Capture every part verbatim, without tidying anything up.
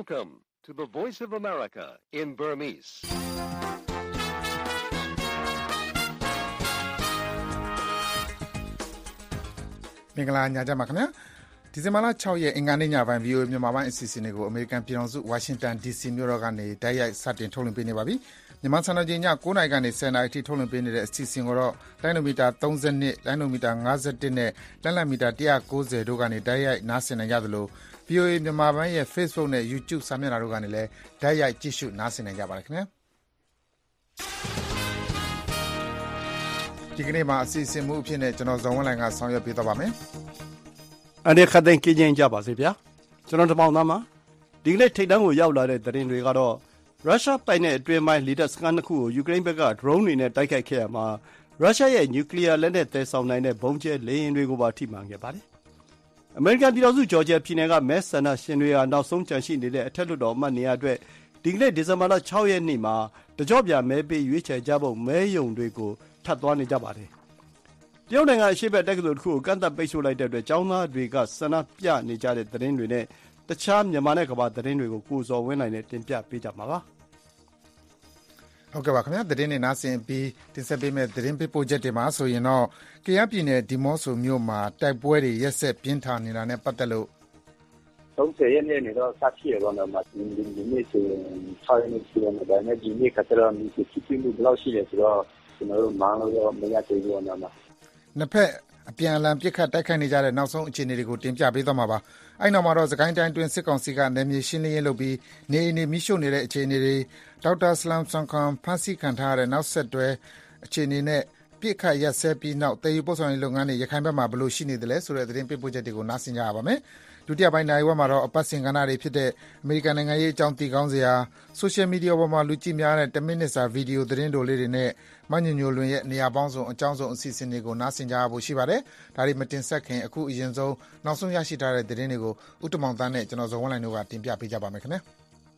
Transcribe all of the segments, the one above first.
Welcome to the Voice of America in Burmese. မင်္ဂလာညချမ်းပါခင်ဗျာဒီဇင်ဘာလ၆ရက်အင်္ဂါနေ့ညပိုင်း ဗီအိုအေ မြန်မာပိုင်းအစီအစဉ်တွေကိုအမေရိကန်ပြည်ထောင်စုဝါရှင်တန် ဒီစီ မြို့တော်ကနေတိုက်ရိုက်စတင်ထုတ်လွှင့်ပေးနေပါပြီမြန်မာစံတော်ချိန်ည၉နာရီကနေ၁၀နာရီအထိထုတ်လွှင့်ပေးနေတဲ့အစီအစဉ်ကိုတော့လိုင်းနိုမီတာ၃၂လိုင်းနိုမီတာ၅၁နဲ့လက်လက်မီတာ၁၉၀တို့ကနေတိုက်ရိုက်နားဆင်နိုင်ကြသလို ဗီအိုအေ မြန်မာပိုင်းရဲ့ Facebook နဲ့ YouTube စာမျက်နှာတို့ကနေလည်းတိုက်ရိုက်ကြည့်ရှုနားဆင်နိုင်ကြပါတယ်ခင်ဗျာဒီကနေ့မှာအစီအစဉ်မှုအဖြစ်နဲ့ကျွန်တော်ဇော်ဝင်းလိုင်ကဆောင်ရွက်ပေးသွားပါမယ်။အနေခတ်သိမ်းကြင်ကြပါစေဗျာ။ကျွန်တော်တပေါင်းသားမှာဒီကနေ့ထိပ်တန်းကိုရောက်လာတဲ့သတင်းတွေကတော့ရုရှားပိုင်တဲ့အတွင်းပိုင်းလီဒါစကန်တစ်ခုကိုယူကရိန်းဘက်က drone တွေနဲ့တိုက်ခိုက်ခဲ့ရမှာရုရှားရဲ့နျူကလ িয়ার လက်နက်သယ်ဆောင်နိုင်တဲ့ဘုံကျဲလေယာဉ်တွေကိုပါထိမှန်ခဲ့ပါတယ်။အမေရိကန်ပြည်ထောင်စုဂျော်ဂျီယာပြည်နယ်ကမဲဆန္ဒရှင်တွေဟာနောက်ဆုံးကြန့်ရှိနေတဲ့အထက်လွှတ်တော်အမတ်နေရာအတွက်ဒီကနေ့ဒီဇင်ဘာလ၆ရက်နေ့မှာတကြော့ပြန်မဲပေးရွေးချယ်ကြဖို့မဲယုံတွေကိုထပ်သွားနေကြပါတယ်။တရုတ်နိုင်ငံအရှေ့ဘက်တက္ကသိုလ်တစ်ခုကိုကန့်သတ်ပိတ်ဆို့လိုက်တဲ့အတွက်ကျောင်းသားတွေကဆန္ဒပြနေကြတဲ့သတင်းတွေနဲ့တခြားမြန်မာနဲ့ကမ္ဘာသတင်းတွေကိုကိုဇော်ဝင်းနိုင်နဲ့တင်ပြပေးကြမှာပါ။ဟုတ်ကဲ့ပါခင်ဗျာသတင်းတွေနားဆင်ပြီးတင်ဆက်ပေးမယ့်သတင်းပေးပို့ချက်တွေမှာဆိုရင်တော့ကယားပြည်နယ်ဒီမော့ဆိုမြို့မှာတိုက်ပွဲတွေရက်ဆက်ပြင်းထန်နေတာနဲ့ပတ်သက်လို့၃၀ရက်နေ့နေတော့စဖြစ်ရတော့မှဒီဒီနေ့ဆို၆ရက်နေ့ဆိုတော့ဒါနဲ့ဒီနေ့ကတော့ဒီစစ်စစ်မှုဘယ်လောက်ရှိလဲဆိုတော့ကျွန်တော်တို့မောင်းလို့မရသေးဘူးတော့မှနှစ်ဖက်အပြန်အလှန်ပစ်ခတ်တိုက်ခိုက်နေကြတဲ့နောက်ဆုံးအခြေအနေတွေကိုတင်ပြပေးသွားမှာပါ။အဲ့နောက်မှာတော့စကိုင်းတိုင်းတွင်စစ်ကောင်စီကနယ်မြေရှင်းလင်းရေးလုပ်ပြီးနေအိမ်တွေမိရှုနေတဲ့အခြေအနေတွေဒေါက်တာဆလမ်ဆန်ခွန်ဖန်စီခံထားရတဲ့နောက်ဆက်တွဲအခြေအနေနဲ့ပြစ်ခတ်ရက်စဲပြီးနောက်တည်ယူပို့ဆောင်ရေးလုပ်ငန်းတွေရခိုင်ဘက်မှာဘယ်လိုရှိနေသလဲဆိုတဲ့သတင်းပေးပို့ချက်တွေကိုနားဆင်ကြရပါမယ်။ဒုတိယပိုင်းနိုင်ဝက်မှာတော့အပတ်စဉ်ကဏ္ဍတွေဖြစ်တဲ့အမေရိကန်နိုင်ငံရေးအကြောင်းတည်ကောင်းစရာဆိုရှယ်မီဒီယာပေါ်မှာလူကြည့်များတဲ့တစ်မိနစ်စာဗီဒီယိုသတင်းတိုလေးတွေနဲ့မညညိုလွင်ရဲ့နေရာပေါင်းစုံအကြောင်းစုံအစီအစဉ်တွေကိုနားဆင်ကြရဖို့ရှိပါတယ်။ဒါတွေမတင်ဆက်ခင်အခုအရင်ဆုံးနောက်ဆုံးရရှိထားတဲ့သတင်းတွေကိုဥတ္တမောင်သားနဲ့ကျွန်တော်ဇော်ဝင်းလိုင်တို့ကတင်ပြပေးကြပါမယ်ခင်ဗျာ။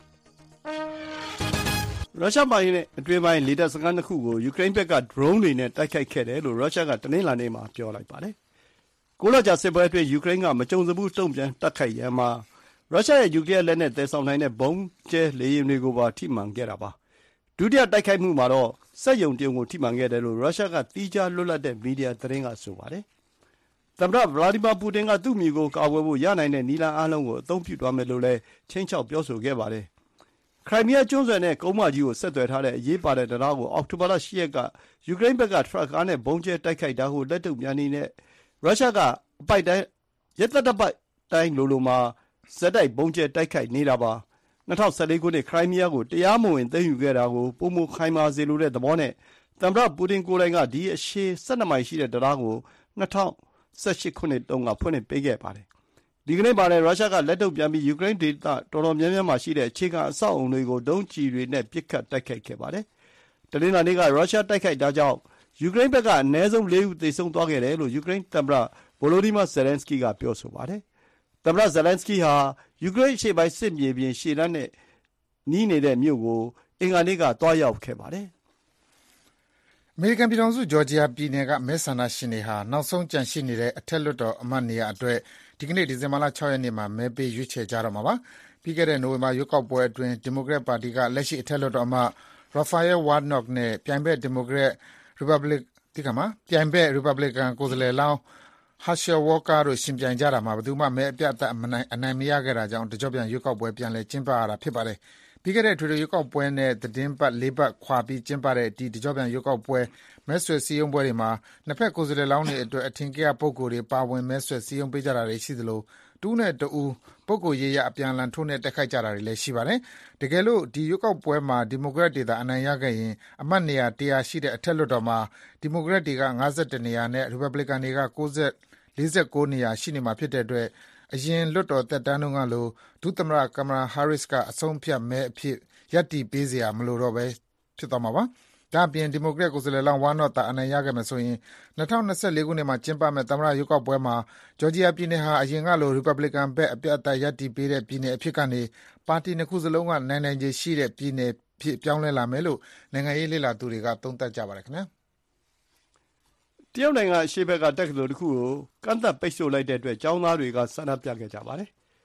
ရုရှားပိုင်တဲ့အတွင်းပိုင်းလေတပ်စခန်းတစ်ခုကိုယူကရိန်းဘက်က drone တွေနဲ့တိုက်ခိုက်ခဲ့တယ်လို့ရုရှားကတနင်္လာနေ့မှာပြောလိုက်ပါတယ်။ကိုလကြာစစ်ပွဲအတွင်းယူကရိန်းကမကြုံစဘူးတုံ့ပြန်တိုက်ခိုက်ရန်မှာရုရှားရဲ့နျူကလ িয়ার လက်နက်သယ်ဆောင်နိုင်တဲ့ဘုံကျဲလေယာဉ်တွေကိုပါထိမှန်ခဲ့တာပါ။ဒုတိယတိုက်ခိုက်မှုမှာတော့စက်ရုံတရုံကိုထိမှန်ခဲ့တယ်လို့ရုရှားကသီးခြားလွတ်လပ်တဲ့မီဒီယာသတင်းကဆိုပါတယ်။သမ္မတဗလာဒီမာပူတင်ကသူ့မြေကိုကာကွယ်ဖို့ရနိုင်တဲ့နည်းလမ်းအားလုံးကိုအသုံးပြုသွားမယ်လို့လည်းချိန်ချောက်ပြောဆိုခဲ့ပါတယ်။ခရိုင်မီးယားကျွန်းဆွယ်နဲ့ကုန်းမကြီးကိုဆက်သွယ်ထားတဲ့အရေးပါတဲ့တရားကိုအောက်တိုဘာလ၈ရက်ကယူကရိန်းဘက်ကထရပ်ကားနဲ့ဘုံကျဲတိုက်ခိုက်တာကိုလက်တုပ်ပြန်နေတဲ့ရုရှားကအပိုက်တိုင်းရက်သက်တပိုက်တိုင်းလိုလိုမှာဇက်တိုက်ဘုံကျဲတိုက်ခိုက်နေတာပါ၂၀၁၄ခုနှစ်ခရိုင်မီးယားကိုတရားမဝင်သိမ်းယူခဲ့တာကိုပုံမခိုင်မာစေလိုတဲ့သဘောနဲ့သမ္မတပူတင်ကိုယ်တိုင်ကဒီအရှည်၁၂မိုင်ရှိတဲ့တရားကို၂၀၁၈ခုနှစ်တုန်းကဖွင့်ပေးခဲ့ပါတယ်ဒီကနေ့မှာလည်းရုရှားကလက်တုပ်ပြန်ပြီးယူကရိန်းဒေသတော်တော်များများမှာရှိတဲ့အခြေခံအဆောက်အအုံတွေကိုဒုံးကျည်တွေနဲ့ပစ်ခတ်တိုက်ခိုက်ခဲ့ပါတယ်။တနင်္လာနေ့ကရုရှားတိုက်ခိုက်တာကြောင့်ယူကရိန်းဘက်ကအနည်းဆုံး၄ဦးသေဆုံးသွားခဲ့တယ်လို့ယူကရိန်းသမ္မတဗိုလိုဒီမာဇယ်လန်စကီကပြောဆိုပါတယ်။သမ္မတဇယ်လန်စကီဟာယူကရိန်းအရှေ့ပိုင်းစစ်မြေပြင်ရှေ့တန်းနဲ့နီးနေတဲ့မြို့ကိုအင်္ဂါနေ့ကသွားရောက်ခဲ့ပါတယ်။အမေရိကန်ပြည်ထောင်စုဂျော်ဂျီယာပြည်နယ်ကမဲဆန္ဒရှင်တွေဟာနောက်ဆုံးကြန့်ရှိနေတဲ့အထက်လွှတ်တော်အမတ်နေရာအတွက်ဒီကနေ့ဒီဇင်ဘာလ၆ရက်နေ့မှာမဲပေးရွေးချယ်ကြတော့မှာပါ။ပြီးခဲ့တဲ့နိုဝင်ဘာရွေးကောက်ပွဲအတွင်းဒီမိုကရက်ပါတီကလက်ရှိအထက်လွှတ်တော်အမတ်ရာဖာယဲဝါနော့ခ်နဲ့ပြိုင်ဘက်ဒီမိုကရက်ရီပတ်ဘလစ်ဒီကမှာပြိုင်ဘက်ရီပတ်ဘလစ်ကန်ကိုယ်စားလှယ်လောင်းဟာရှယ်ဝါကာတို့ရှင်ပြိုင်ကြတာမှာဘယ်သူမှမဲအပြတ်အနိုင်အနိုင်မရခဲ့တာကြောင့်တကြော့ပြန်ရွေးကောက်ပွဲပြန်လည်ကျင်းပရတာဖြစ်ပါတယ်။ပြီးခဲ့တဲ့ထွေထွေရွေးကောက်ပွဲနဲ့သတင်းပတ်၄ပတ်ခွာပြီးကျင်းပတဲ့ဒီတကြော့ပြန်ရွေးကောက်ပွဲမဲဆွယ်စည်းရုံးပွဲတွေမှာနှစ်ဖက်ကိုယ်စားလှယ်လောင်းတွေအတွက်အထင်ကရပုဂ္ဂိုလ်တွေပါဝင်မဲဆွယ်စည်းရုံးပေးကြတာတွေရှိသလိုတူးနဲ့တူးပုဂ္ဂိုလ်ရေးရအပြန်အလှန်ထိုးနဲ့တက်ခိုက်ကြတာတွေလည်းရှိပါတယ်။တကယ်လို့ဒီရွေးကောက်ပွဲမှာဒီမိုကရက်တွေသာအနိုင်ရခဲ့ရင်အမတ်နေရာ၁၀၀ရှိတဲ့အထက်လွှတ်တော်မှာဒီမိုကရက်တွေက၅၁နေရာနဲ့ရီပတ်ဘလစ်ကန်တွေက၄၉နေရာရှိနေမှာဖြစ်တဲ့အတွက်အရင်လွှတ်တော်သက်တမ်းတုန်းကလိုဒုသမ္မတကမလာဟာရစ်ကအဆုံးဖြတ်မဲအဖြစ်ရပ်တည်ပေးစရာမလိုတော့ပဲဖြစ်သွားမှာပါ။ဒါ့အပြင်ဒီမိုကရက်ကိုယ်စားလှယ်လောင်းဝါနော့တာအနိုင်ရခဲ့မယ်ဆိုရင်၂၀၂၄ခုနှစ်မှာကျင်းပမယ့်သမ္မတရွေးကောက်ပွဲမှာဂျော်ဂျီယာပြည်နယ်ဟာအရင်ကလိုရီပတ်ဘလစ်ကန်ဘက်အပြတ်အသတ်ရပ်တည်ပေးတဲ့ပြည်နယ်အဖြစ်ကနေပါတီနှစ်ခုစလုံးကနိုင်နိုင်ခြေရှိတဲ့ပြည်နယ်ဖြစ်ပြောင်းလဲလာမယ်လို့နိုင်ငံရေးလေ့လာသူတွေကသုံးသပ်ကြပါတယ်ခင်ဗျာ။တရုတ်နိုင်ငံအရှေ့ဘက်ကတက္ကသိုလ်တစ်ခုကိုကန့်သတ်ပိတ်ဆို့လိုက်တဲ့အတွက်ကျောင်းသားတွေကဆန္ဒပြခဲ့ကြပါတယ်။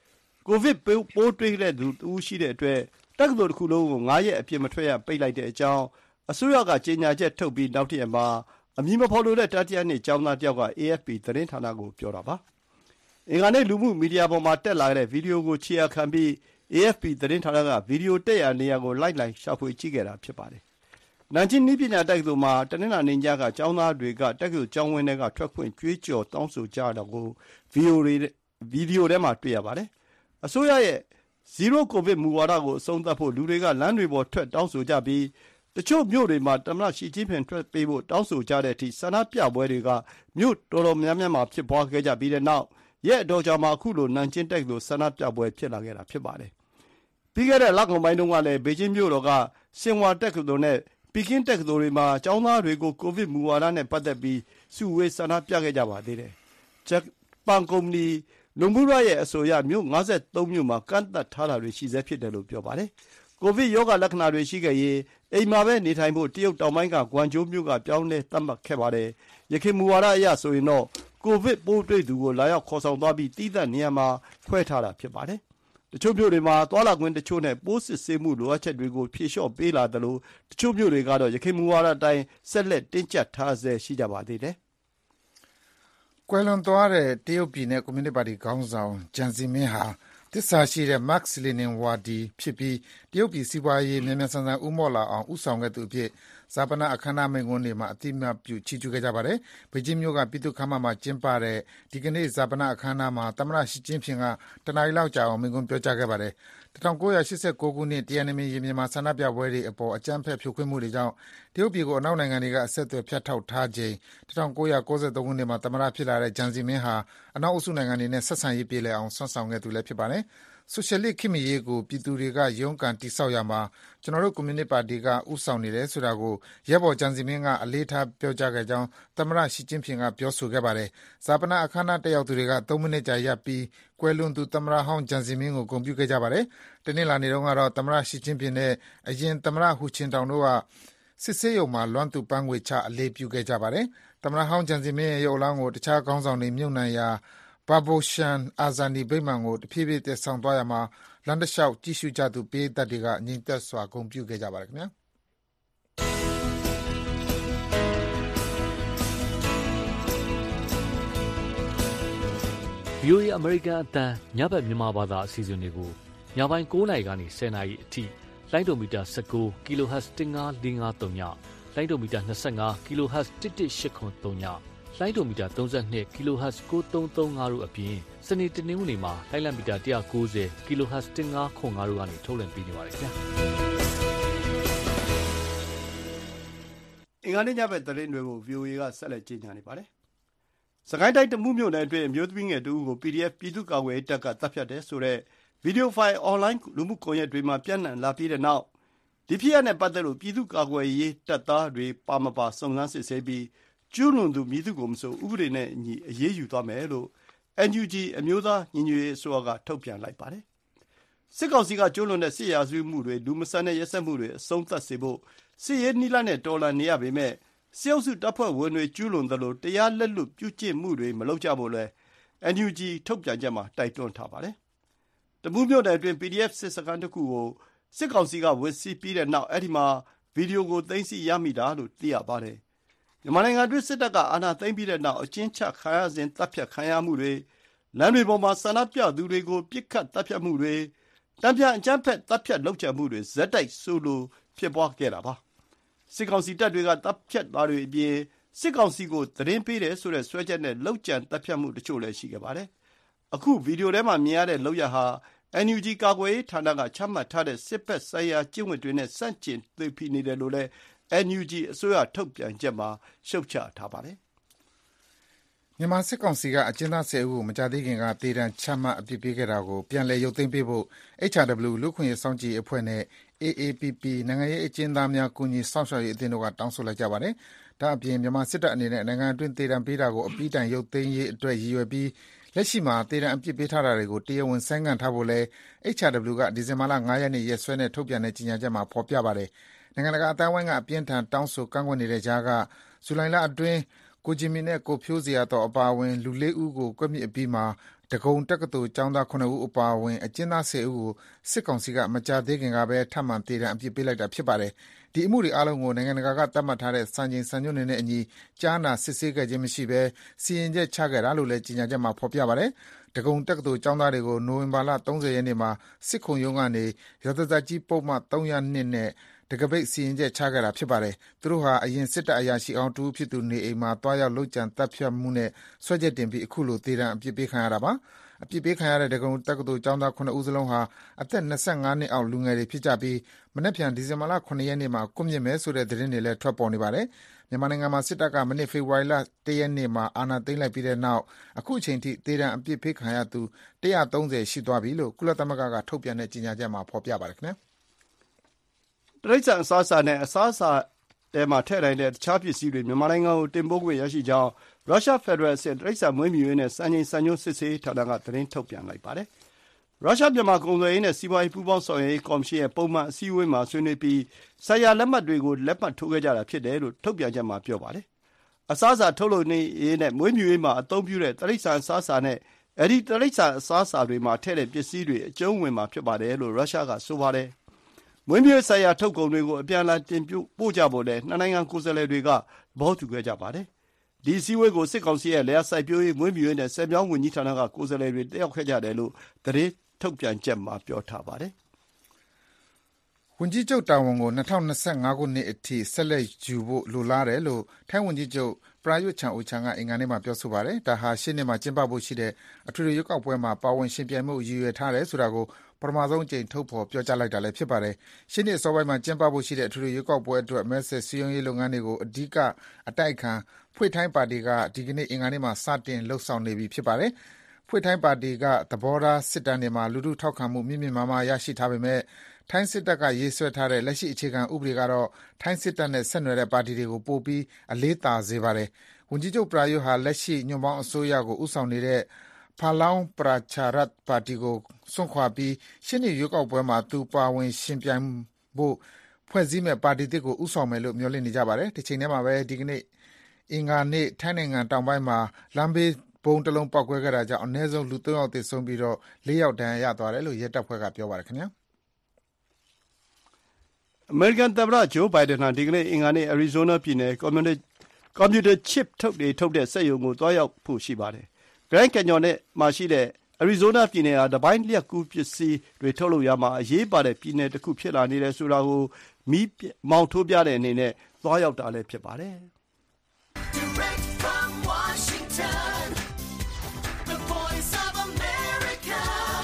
ကိုဗစ်ပိုးတွေ့တဲ့သူတဦးရှိတဲ့အတွက်တက္ကသိုလ်တစ်ခုလုံးကိုငါးရက်အပြင်မထွက်ရပိတ်လိုက်တဲ့အကြောင်းအစိုးရကကြေညာချက်ထုတ်ပြီးနောက်တစ်ရက်မှာအမည်မဖော်လိုတဲ့တတိယနှစ်ကျောင်းသားတစ်ယောက်က အေအက်ဖ်ပီ သတင်းဌာနကိုပြောတာပါ။အင်္ဂါနေ့လူမှုမီဒီယာပေါ်မှာတက်လာတဲ့ဗီဒီယိုကိုခြေရာခံပြီး အေအက်ဖ်ပီ သတင်းဌာနကဗီဒီယိုတက်ရာနေရာကိုလိုက်လံရှာဖွေကြည့်ခဲ့တာဖြစ်ပါတယ်။နန်ကျင်နည်းပညာတက္ကသိုလ်မှာတနင်္လာနေ့ညကကျောင်းသားတွေကတက္ကသိုလ်ကျောင်းဝင်းထဲကထွက်ခွင့်ကြွေးကြော်တောင်းဆိုကြတာကိုဗီဒီယိုထဲမှာတွေ့ရပါတယ်။အစိုးရရဲ့ဇီရိုကိုဗစ်မူဝါဒကိုအဆုံးသတ်ဖို့လူတွေကလမ်းတွေပေါ်ထွက်တောင်းဆိုကြပြီးတချို့မြို့တွေမှာသမ္မတရှီကျင်းဖျင်ထွက်ပေးဖို့တောင်းဆိုကြတဲ့အထိဆန္ဒပြပွဲတွေကမြို့တော်တော်များများမှာဖြစ်ပွားခဲ့ကြပြီးတဲ့နောက်ရက်အတော်ကြာမှာအခုလိုနန်ကျင်တက္ကသိုလ်ဆန္ဒပြပွဲဖြစ်လာခဲ့တာဖြစ်ပါတယ်။ပြီးခဲ့တဲ့လကုန်ပိုင်းတုန်းကလည်းဘေကျင်းမြို့တော်ကဆင်ဝါတက္ကသိုလ်နဲ့ပီကင်းတက္ကသိုလ်တွေမှာကျောင်းသားတွေကိုကိုဗစ်မူဝါဒနဲ့ပတ်သက်ပြီးစုဝေးဆန္ဒပြခဲ့ကြပါသေးတယ်။ဂျပန်ကုမ္ပဏီလုံမှုရရဲ့အဆိုအရမြို့ငါးဆယ်သုံးမြို့မှာကန့်သတ်ထားတာတွေရှိဆဲဖြစ်တယ်လို့ပြောပါတယ်။ကိုဗစ်ရောဂါလက္ခဏာတွေရှိခဲ့ရင်အိမ်မှာပဲနေထိုင်ဖို့တရုတ်တောင်ပိုင်းကဂွမ်ကျိုးမြို့ကပြောင်းလဲသတ်မှတ်ခဲ့ပါတယ်။ယခင်မူဝါဒအရဆိုရင်တော့ကိုဗစ်ပိုးတွေ့သူကိုလာရောက်ခေါ်ဆောင်သွားပြီးတည်တံ့နေရာမှာခွဲထားတာဖြစ်ပါတယ်။တချို့မြို့တွေမှာသွာလာခွင့်တချို့နဲ့ပိုးစစ်ဆေးမှုလိုအပ်ချက်တွေကိုဖြေလျှော့ပေးလာသလိုတချို့မြို့တွေကတော့ယခင်မူဝါဒအတိုင်းဆက်လက်တင်းကျပ်ထားဆဲရှိကြပါသေးတယ်။ကွယ်လွန်သွားတဲ့တရုတ်ပြည်နဲ့ကွန်မြူနစ်ပါတီခေါင်းဆောင်ဂျန်ဇီမင်းဟာသစ္စာရှိတဲ့မတ်စ်လီနင်ဝါဒီဖြစ်ပြီးတရုတ်ပြည်စီးပွားရေးမြန်မြန်ဆန်ဆန်ဦးမော့လာအောင်ဦးဆောင်ခဲ့သူအဖြစ်ဈာပနအခမ်းအနားမိန့်ခွန်းတွေမှာအသိအမှတ်ပြုချီးကျူးခဲ့ကြပါတယ်။ဘေကျင်းမြို့ကပြည်သူ့ခန်းမမှာကျင်းပတဲ့ဒီကနေ့ဈာပနအခမ်းအနားမှာသမ္မတရှီကျင်းဖျင်ကတနားရီလောက်ကြာအောင်မိန့်ခွန်းပြောကြားခဲ့ပါတယ်။၁၉၈၉ ခုနှစ်တရန်နမင်ရင်ပြင်မှာဆန္ဒပြပွဲတွေအပေါ်အကြမ်းဖက်ဖြိုခွင်းမှုတွေကြောင့်တရုတ်ပြည်ကိုအနောက်နိုင်ငံတွေကအဆက်အသွယ်ဖြတ်တောက်ထားချိန်၁၉၉၃ ခုနှစ်မှာသမ္မတဖြစ်လာတဲ့ဂျန်ဇီမင်းဟာအနောက်အုပ်စုနိုင်ငံတွေနဲ့ဆက်ဆံရေးပြေလည်အောင်စွမ်းဆောင်ခဲ့သူလည်းဖြစ်ပါတယ်။ဆိုရှယ်လစ်ခေတ်မီရေးကိုပြည်သူတွေကရုန်းကန်တည်ဆောက်ရာမှာကျနော်တို့ကွန်မြူနစ်ပါတီကဦးဆောင်နေတယ်ဆိုတာကိုရဲဘော်ဂျန်စီမင်းကအလေးထားပြောကြားခဲ့ကြောင်းသမ္မတရှီကျင်းဖျင်ကပြောဆိုခဲ့ပါတယ်။ဈာပနအခမ်းအနားတက်ရောက်သူတွေကသုံးမိနစ်ကြာရပ်ပြီးကွယ်လွန်သူသမ္မတဟောင်းဂျန်စီမင်းကိုဂုဏ်ပြုခဲ့ကြပါတယ်။တနင်္လာနေ့တုန်းကတော့သမ္မတရှီကျင်းဖျင်နဲ့အရင်သမ္မတဟူချင်တောင်တို့ကစစ်ဆေးရုံမှာလွမ်းသူပန်းငွေချအလေးပြုခဲ့ကြပါတယ်။သမ္မတဟောင်းဂျန်စီမင်းရဲ့ရုပ်အလောင်းကိုတခြားခေါင်းဆောင်တွေမြုပ်နှံရာဘာဘိုရှန်အာဇာနီဗိမာန်ကိုတဖြည်းဖြည်းသယ်ဆောင်သွားရာမှာလမ်းတစ်လျှောက်ကြည့်ရှုကြသူပရိသတ်တွေကငြိမ်သက်စွာဂုဏ်ပြုခဲ့ကြပါတယ်ခင်ဗျာ။ ဗီအိုအေ အမေရိကန်အသံညဘက်မြန်မာဘာသာအစီအစဉ်တွေကိုညပိုင်း၉နာရီကနေ၁၀နာရီအထိလိုင်းဒိုမီတာ၁၉ kHz ၁၅၄၅၃ညလိုင်းဒိုမီတာ၂၅ kHz ၁၁၈၇၃ညလိုင်းဒိုမီတာ၃၂ kHz ၉၃၃၅တို့အပြင်စနေတနင်္ဂနွေမှာလိုင်းလံမီတာ၁၉၀ kHz ၁၅ခွန်၅တို့ကနေထုတ်လွှင့်ပေးနေပါတယ်ခင်ဗျာအင်္ဂါနေ့ညဘက်သတင်းတွေကို ဗီအိုအေ ကဆက်လက်ကြီးညာနေပါတယ်။စကိုင်းတိုင်းတမူးမြို့နယ်အတွင်းအမျိုးသမီးငယ်တဦးကို ပီဒီအက်ဖ် ပြည်သူ့ကာကွယ်ရေးတပ်ကတပ်ဖြတ်တယ်ဆိုတဲ့ဗီဒီယိုဖိုင်အွန်လိုင်းလူမှုကွန်ရက်တွေမှာပြန့်နှံ့လာပြီးတဲ့နောက်ဒီဖြစ်ရပ်နဲ့ပတ်သက်လို့ပြည်သူ့ကာကွယ်ရေးတပ်သားတွေပါမပါစုံစမ်းစစ်ဆေးပြီးကျူးလွန်သူမည်သူကိုမဆိုဥပဒေနဲ့အညီအရေးယူသွားမယ်လို့ အန်ယူဂျီ အမျိုးသားညီညွတ်ရေးအစိုးရကထုတ်ပြန်လိုက်ပါတယ်။စစ်ကောင်စီကကျူးလွန်တဲ့စစ်ရာဇဝတ်မှုတွေလူမဆန်တဲ့ရက်စက်မှုတွေအဆုံးသတ်စေဖို့စစ်ရေးနည်းလမ်းနဲ့တော်လှန်နေရပေမဲ့စစ်အုပ်စုတပ်ဖွဲ့ဝင်တွေကျူးလွန်သလိုတရားလက်လွတ်ပြုကျင့်မှုတွေမလုပ်ကြဖို့လည်း အန်ယူဂျီ ထုတ်ပြန်ချက်မှာတိုက်တွန်းထားပါတယ်။တမူးမြို့နယ်အတွင်း ပီဒီအက်ဖ် စစ်စခန်းတစ်ခုကိုစစ်ကောင်စီကဝင်စီးပြီးတဲ့နောက်အဲ့ဒီမှာဗီဒီယိုကိုသိမ်းဆည်းရမိတာလို့သိရပါတယ်။မြန်မာနိုင်ငံအတွင်းစစ်တပ်ကအာဏာသိမ်းပြီးတဲ့နောက်အကျဉ်းချခံရစဉ်တပ်ဖြတ်ခံရမှုတွေလမ်းတွေပေါ်မှာဆန္ဒပြသူတွေကိုပစ်ခတ်တပ်ဖြတ်မှုတွေတံပြန်အကြမ်းဖက်တပ်ဖြတ်လုပ်ကြံမှုတွေဇက်တိုက်ဆိုလိုဖြစ်ပွားခဲ့တာပါစစ်ကောင်စီတပ်တွေကတပ်ဖြတ်သားတွေအပြင်စစ်ကောင်စီကိုသတင်းပေးတယ်ဆိုတဲ့ဆွဲချက်နဲ့လောက်ကျန်တပ်ဖြတ်မှုတချို့လည်းရှိခဲ့ပါတယ်အခုဗီဒီယိုထဲမှာမြင်ရတဲ့လောက်ရဟာ အန်ယူဂျီ ကာကွယ်ရေးဌာနကချမှတ်ထားတဲ့စစ်ဘက်ဆိုင်ရာကျင့်ဝတ်တွေနဲ့ဆန့်ကျင်သွေဖီနေတယ်လို့လည်း အန်ယူဂျီ အစိုးရထုတ်ပြန်ချက်မှာရှုတ်ချထားပါတယ်မြန်မာစစ်ကောင်စီကအကျဉ်းသား၁၀ဦးကိုမကြာသေးခင်ကသေဒဏ်ချမှတ်အပြစ်ပေးခဲ့တာကိုပြန်လည်ရုပ်သိမ်းပေးဖို့ エイチ အား ဒဘလျူ လူ့အခွင့်အရေးစောင့်ကြည့်ရေးအဖွဲ့နဲ့ အေအေပီပီ နိုင်ငံရေးအကျဉ်းသားများကူညီစောင့်ရှောက်ရေးအသင်းတို့ကတောင်းဆိုလိုက်ကြပါတယ်။ဒါ့အပြင်မြန်မာစစ်တပ်အနေနဲ့နိုင်ငံအတွင်းသေဒဏ်ပေးတာကိုအပြီးတိုင်ရုပ်သိမ်းရေးအတွက်ရည်ရွယ်ပြီးလက်ရှိမှာသေဒဏ်အပြစ်ပေးထားတာတွေကိုတရားဝင်ဆိုင်းငံ့ထားဖို့လည်း エイチ အား ဒဘလျူ ကဒီဇင်ဘာလ၅ရက်နေ့ရက်စွဲနဲ့ထုတ်ပြန်တဲ့ကြေညာချက်မှာဖော်ပြပါတယ်။နိုင်ငံတကာအသိုင်းအဝိုင်းကအပြင်းထန်တောင်းဆိုကန့်ကွက်နေတဲ့ကြားကဇူလိုင်လအတွင်းကိုဂျင်မီနဲ့ကိုဖြိုးဇေယျာသော်အပါအဝင်လူလေးဦးကိုကွပ်မျက်အပြီးမှာဒဂုံတက္ကသိုလ်ကျောင်းသားခုနှစ်ဦးအပါအဝင်အကျဉ်းသားဆယ်ဦးကိုစစ်ကောင်စီကမကြာသေးခင်ကပဲထပ်မံသေဒဏ်အပြစ်ပေးလိုက်တာဖြစ်ပါတယ်။ဒီအမှုတွေအားလုံးကိုနိုင်ငံတကာကသတ်မှတ်ထားတဲ့စံချိန်စံညွှန်းတွေနဲ့အညီကြားနာစစ်ဆေးခဲ့ခြင်းမရှိဘဲစီရင်ချက်ချခဲ့တာလို့လည်းကြေညာချက်မှာဖော်ပြပါတယ်။ဒဂုံတက္ကသိုလ်ကျောင်းသားတွေကိုနိုဝင်ဘာလ၃၀ရက်နေ့မှာစစ်ခုံရုံးကနေရာဇသတ်ကြီးပုံမှန်၃၀၂နဲ့တကပိတ်စီရင်ချက်ချခဲ့တာဖြစ်ပါတယ်။သူတို့ဟာအရင်စစ်တပ်အရာရှိအောင်တူဖြစ်သူနေအိမ်မှာတွားရောက်လုပ်ကြံတပ်ဖြတ်မှုနဲ့ဆွဲချက်တင်ပြီးအခုလိုသေဒဏ်အပြစ်ပေးခံရတာပါ။အပြစ်ပေးခံရတဲ့ဒဂုံတက္ကသိုလ်ကျောင်းသားခုနှစ်ဦးစလုံးဟာအသက်၂၅နှစ်အောက်လူငယ်တွေဖြစ်ကြပြီးမနက်ဖြန်ဒီဇင်ဘာလ၇ရက်နေ့မှာကွပ်မြစ်မယ်ဆိုတဲ့သတင်းတွေလည်းထွက်ပေါ်နေပါတယ်။မြန်မာနိုင်ငံမှာစစ်တပ်ကမနေ့ဖေဖော်ဝါရီလ၁ရက်နေ့မှာအာဏာသိမ်းလိုက်ပြီးတဲ့နောက်အခုအချိန်ထိသေဒဏ်အပြစ်ပေးခံရသူ၁၃၀ရှိသွားပြီလို့ကုလသမဂ္ဂကထုတ်ပြန်တဲ့ကြေညာချက်မှာဖော်ပြပါတယ်ခင်ဗျာ။တိရစ္ဆာန်အစားအစာနဲ့အစားအစာထဲမှာထည့်နိုင်တဲ့တခြားပစ္စည်းတွေမြန်မာနိုင်ငံကိုတင်ပို့ခွင့်ရရှိကြောင်းရုရှားဖက်ဒရယ်အဆင့်တိရစ္ဆာန်မွေးမြူရေးနဲ့စံချိန်စံညွှန်းစစ်ဆေးရေးဌာနကသတင်းထုတ်ပြန်လိုက်ပါတယ်။ရုရှားမြန်မာကုန်သွယ်ရေးနဲ့စီးပွားရေးပူးပေါင်းဆောင်ရွက်ရေးကော်မရှင်ရဲ့ပုံမှန်အစည်းအဝေးမှာဆွေးနွေးပြီးဆိုင်ရာလက်မှတ်တွေကိုလက်မှတ်ထိုးခဲ့ကြတာဖြစ်တယ်လို့ထုတ်ပြန်ချက်မှာပြောပါတယ်။အစားအစာထုတ်လုပ်ရေးနဲ့မွေးမြူရေးမှာအသုံးပြုတဲ့တိရစ္ဆာန်အစားအစာနဲ့အဲဒီတိရစ္ဆာန်အစားအစာတွေမှာထည့်တဲ့ပစ္စည်းတွေအကျုံးဝင်မှာဖြစ်ပါတယ်လို့ရုရှားကဆိုပါတယ်။မွေးမြူရေးဆိုင်ရာထုတ်ကုန်တွေကိုအပြန်အလှန်တင်ပို့ကြဖို့လည်းနှစ်နိုင်ငံကိုယ်စားလှယ်တွေကသဘောတူခဲ့ကြပါတယ်။ဒီအစည်းအဝေးကိုစစ်ကောင်စီရဲ့လယ်ယာစိုက်ပျိုးရေးမွေးမြူရေးနဲ့ဆည်မြောင်းဝန်ကြီးဌာနကကိုယ်စားလှယ်တွေတက်ရောက်ခဲ့ကြတယ်လို့သတင်းထုတ်ပြန်ချက်မှာပြောထားပါတယ်။ဝန်ကြီးချုပ်တာဝန်ကို၂၀၂၅ခုနှစ်အထိဆက်လက်ယူဖို့လိုလားတယ်လို့ထိုင်းဝန်ကြီးချုပ်ပရာယွတ်ချန်အိုချန်ကအင်္ဂါနေ့မှာပြောဆိုပါတယ်။ဒါဟာရှေ့နှစ်မှာကျင်းပဖို့ရှိတဲ့အထွေထွေရွေးကောက်ပွဲမှာပါဝင်ယှဉ်ပြိုင်မှုရည်ရွယ်ထားတယ်ဆိုတာကိုပထမဆုံးအကြိမ်ထုတ်ဖော်ပြောကြားလိုက်တာလည်းဖြစ်ပါတယ်။ရှေ့နှစ်အစောပိုင်းမှာကျင်းပဖို့ရှိတဲ့အထွေထွေရွေးကောက်ပွဲအတွက်မဲဆွယ်စည်းရုံးရေးလုပ်ငန်းတွေကိုအဓိကအတိုက်အခံဖွေ့ထိုင်းပါတီကဒီကနေ့အင်္ဂါနေ့မှာစတင်လှုပ်ဆောင်နေပြီဖြစ်ပါတယ်။ဖွေ့ထိုင်းပါတီကသဘောထားစစ်တမ်းတွေမှာလူထုထောက်ခံမှုမြင့်မြင့်မားမားရရှိထားပေမဲ့ထိုင်းစစ်တပ်ကရေးဆွဲထားတဲ့လက်ရှိအခြေခံဥပဒေကတော့ထိုင်းစစ်တပ်နဲ့ဆက်နွယ်တဲ့ပါတီတွေကိုပိုပြီးအလေးသာစေပါတယ်။ဝန်ကြီးချုပ်ပရာယွတ်ဟာလက်ရှိညွန့်ပေါင်းအစိုးရကိုဦးဆောင်နေတဲ့ဖာလောင်းပရာချာရတ်ပါတီကိုစွန့်ခွာပြီးရှေ့နှစ်ရွေးကောက်ပွဲမှာသူပါဝင်ယှဉ်ပြိုင်ဖို့ဖွဲ့စည်းမဲ့ပါတီသစ်ကိုဦးဆောင်မယ်လို့မျှော်လင့်နေကြပါတယ်။ဒီချိန်ထဲမှာပဲဒီကနေ့အင်္ဂါနေ့ထိုင်းနိုင်ငံတောင်ပိုင်းမှာလမ်းဘေးဗုံးတစ်လုံးပေါက်ကွဲခဲ့တာကြောင့်အနည်းဆုံးလူသုံးယောက်သေဆုံးပြီးတော့လေးယောက်ဒဏ်ရာရသွားတယ်လို့ရဲတပ်ဖွဲ့ကပြောပါတယ်ခင်ဗျာ။အမေရိကန်သမ္မတဂျိုးဘိုင်ဒန်ဟာဒီကနေ့အင်္ဂါနေ့အရီဇိုးနားပြည်နယ်ကွန်မြူနတီကွန်ပျူတာချစ်ထုတ်တွေထုတ်တဲ့စက်ရုံကိုတွားရောက်ဖို့ရှိပါတယ်။ Grand Canyon နဲ့မှာရှိတဲ့အရီဇိုးနားပြည်နယ်ဟာတပိုင်းလျှပ်ကူးပစ္စည်းတွေထုတ်လုပ်ရာမှာအရေးပါတဲ့ပြည်နယ်တစ်ခုဖြစ်လာနေတယ်ဆိုတာကိုမီးမောင်ထိုးပြတဲ့အနေနဲ့သွားရောက်တာလည်းဖြစ်ပါတယ်။ Washington, the voice of America,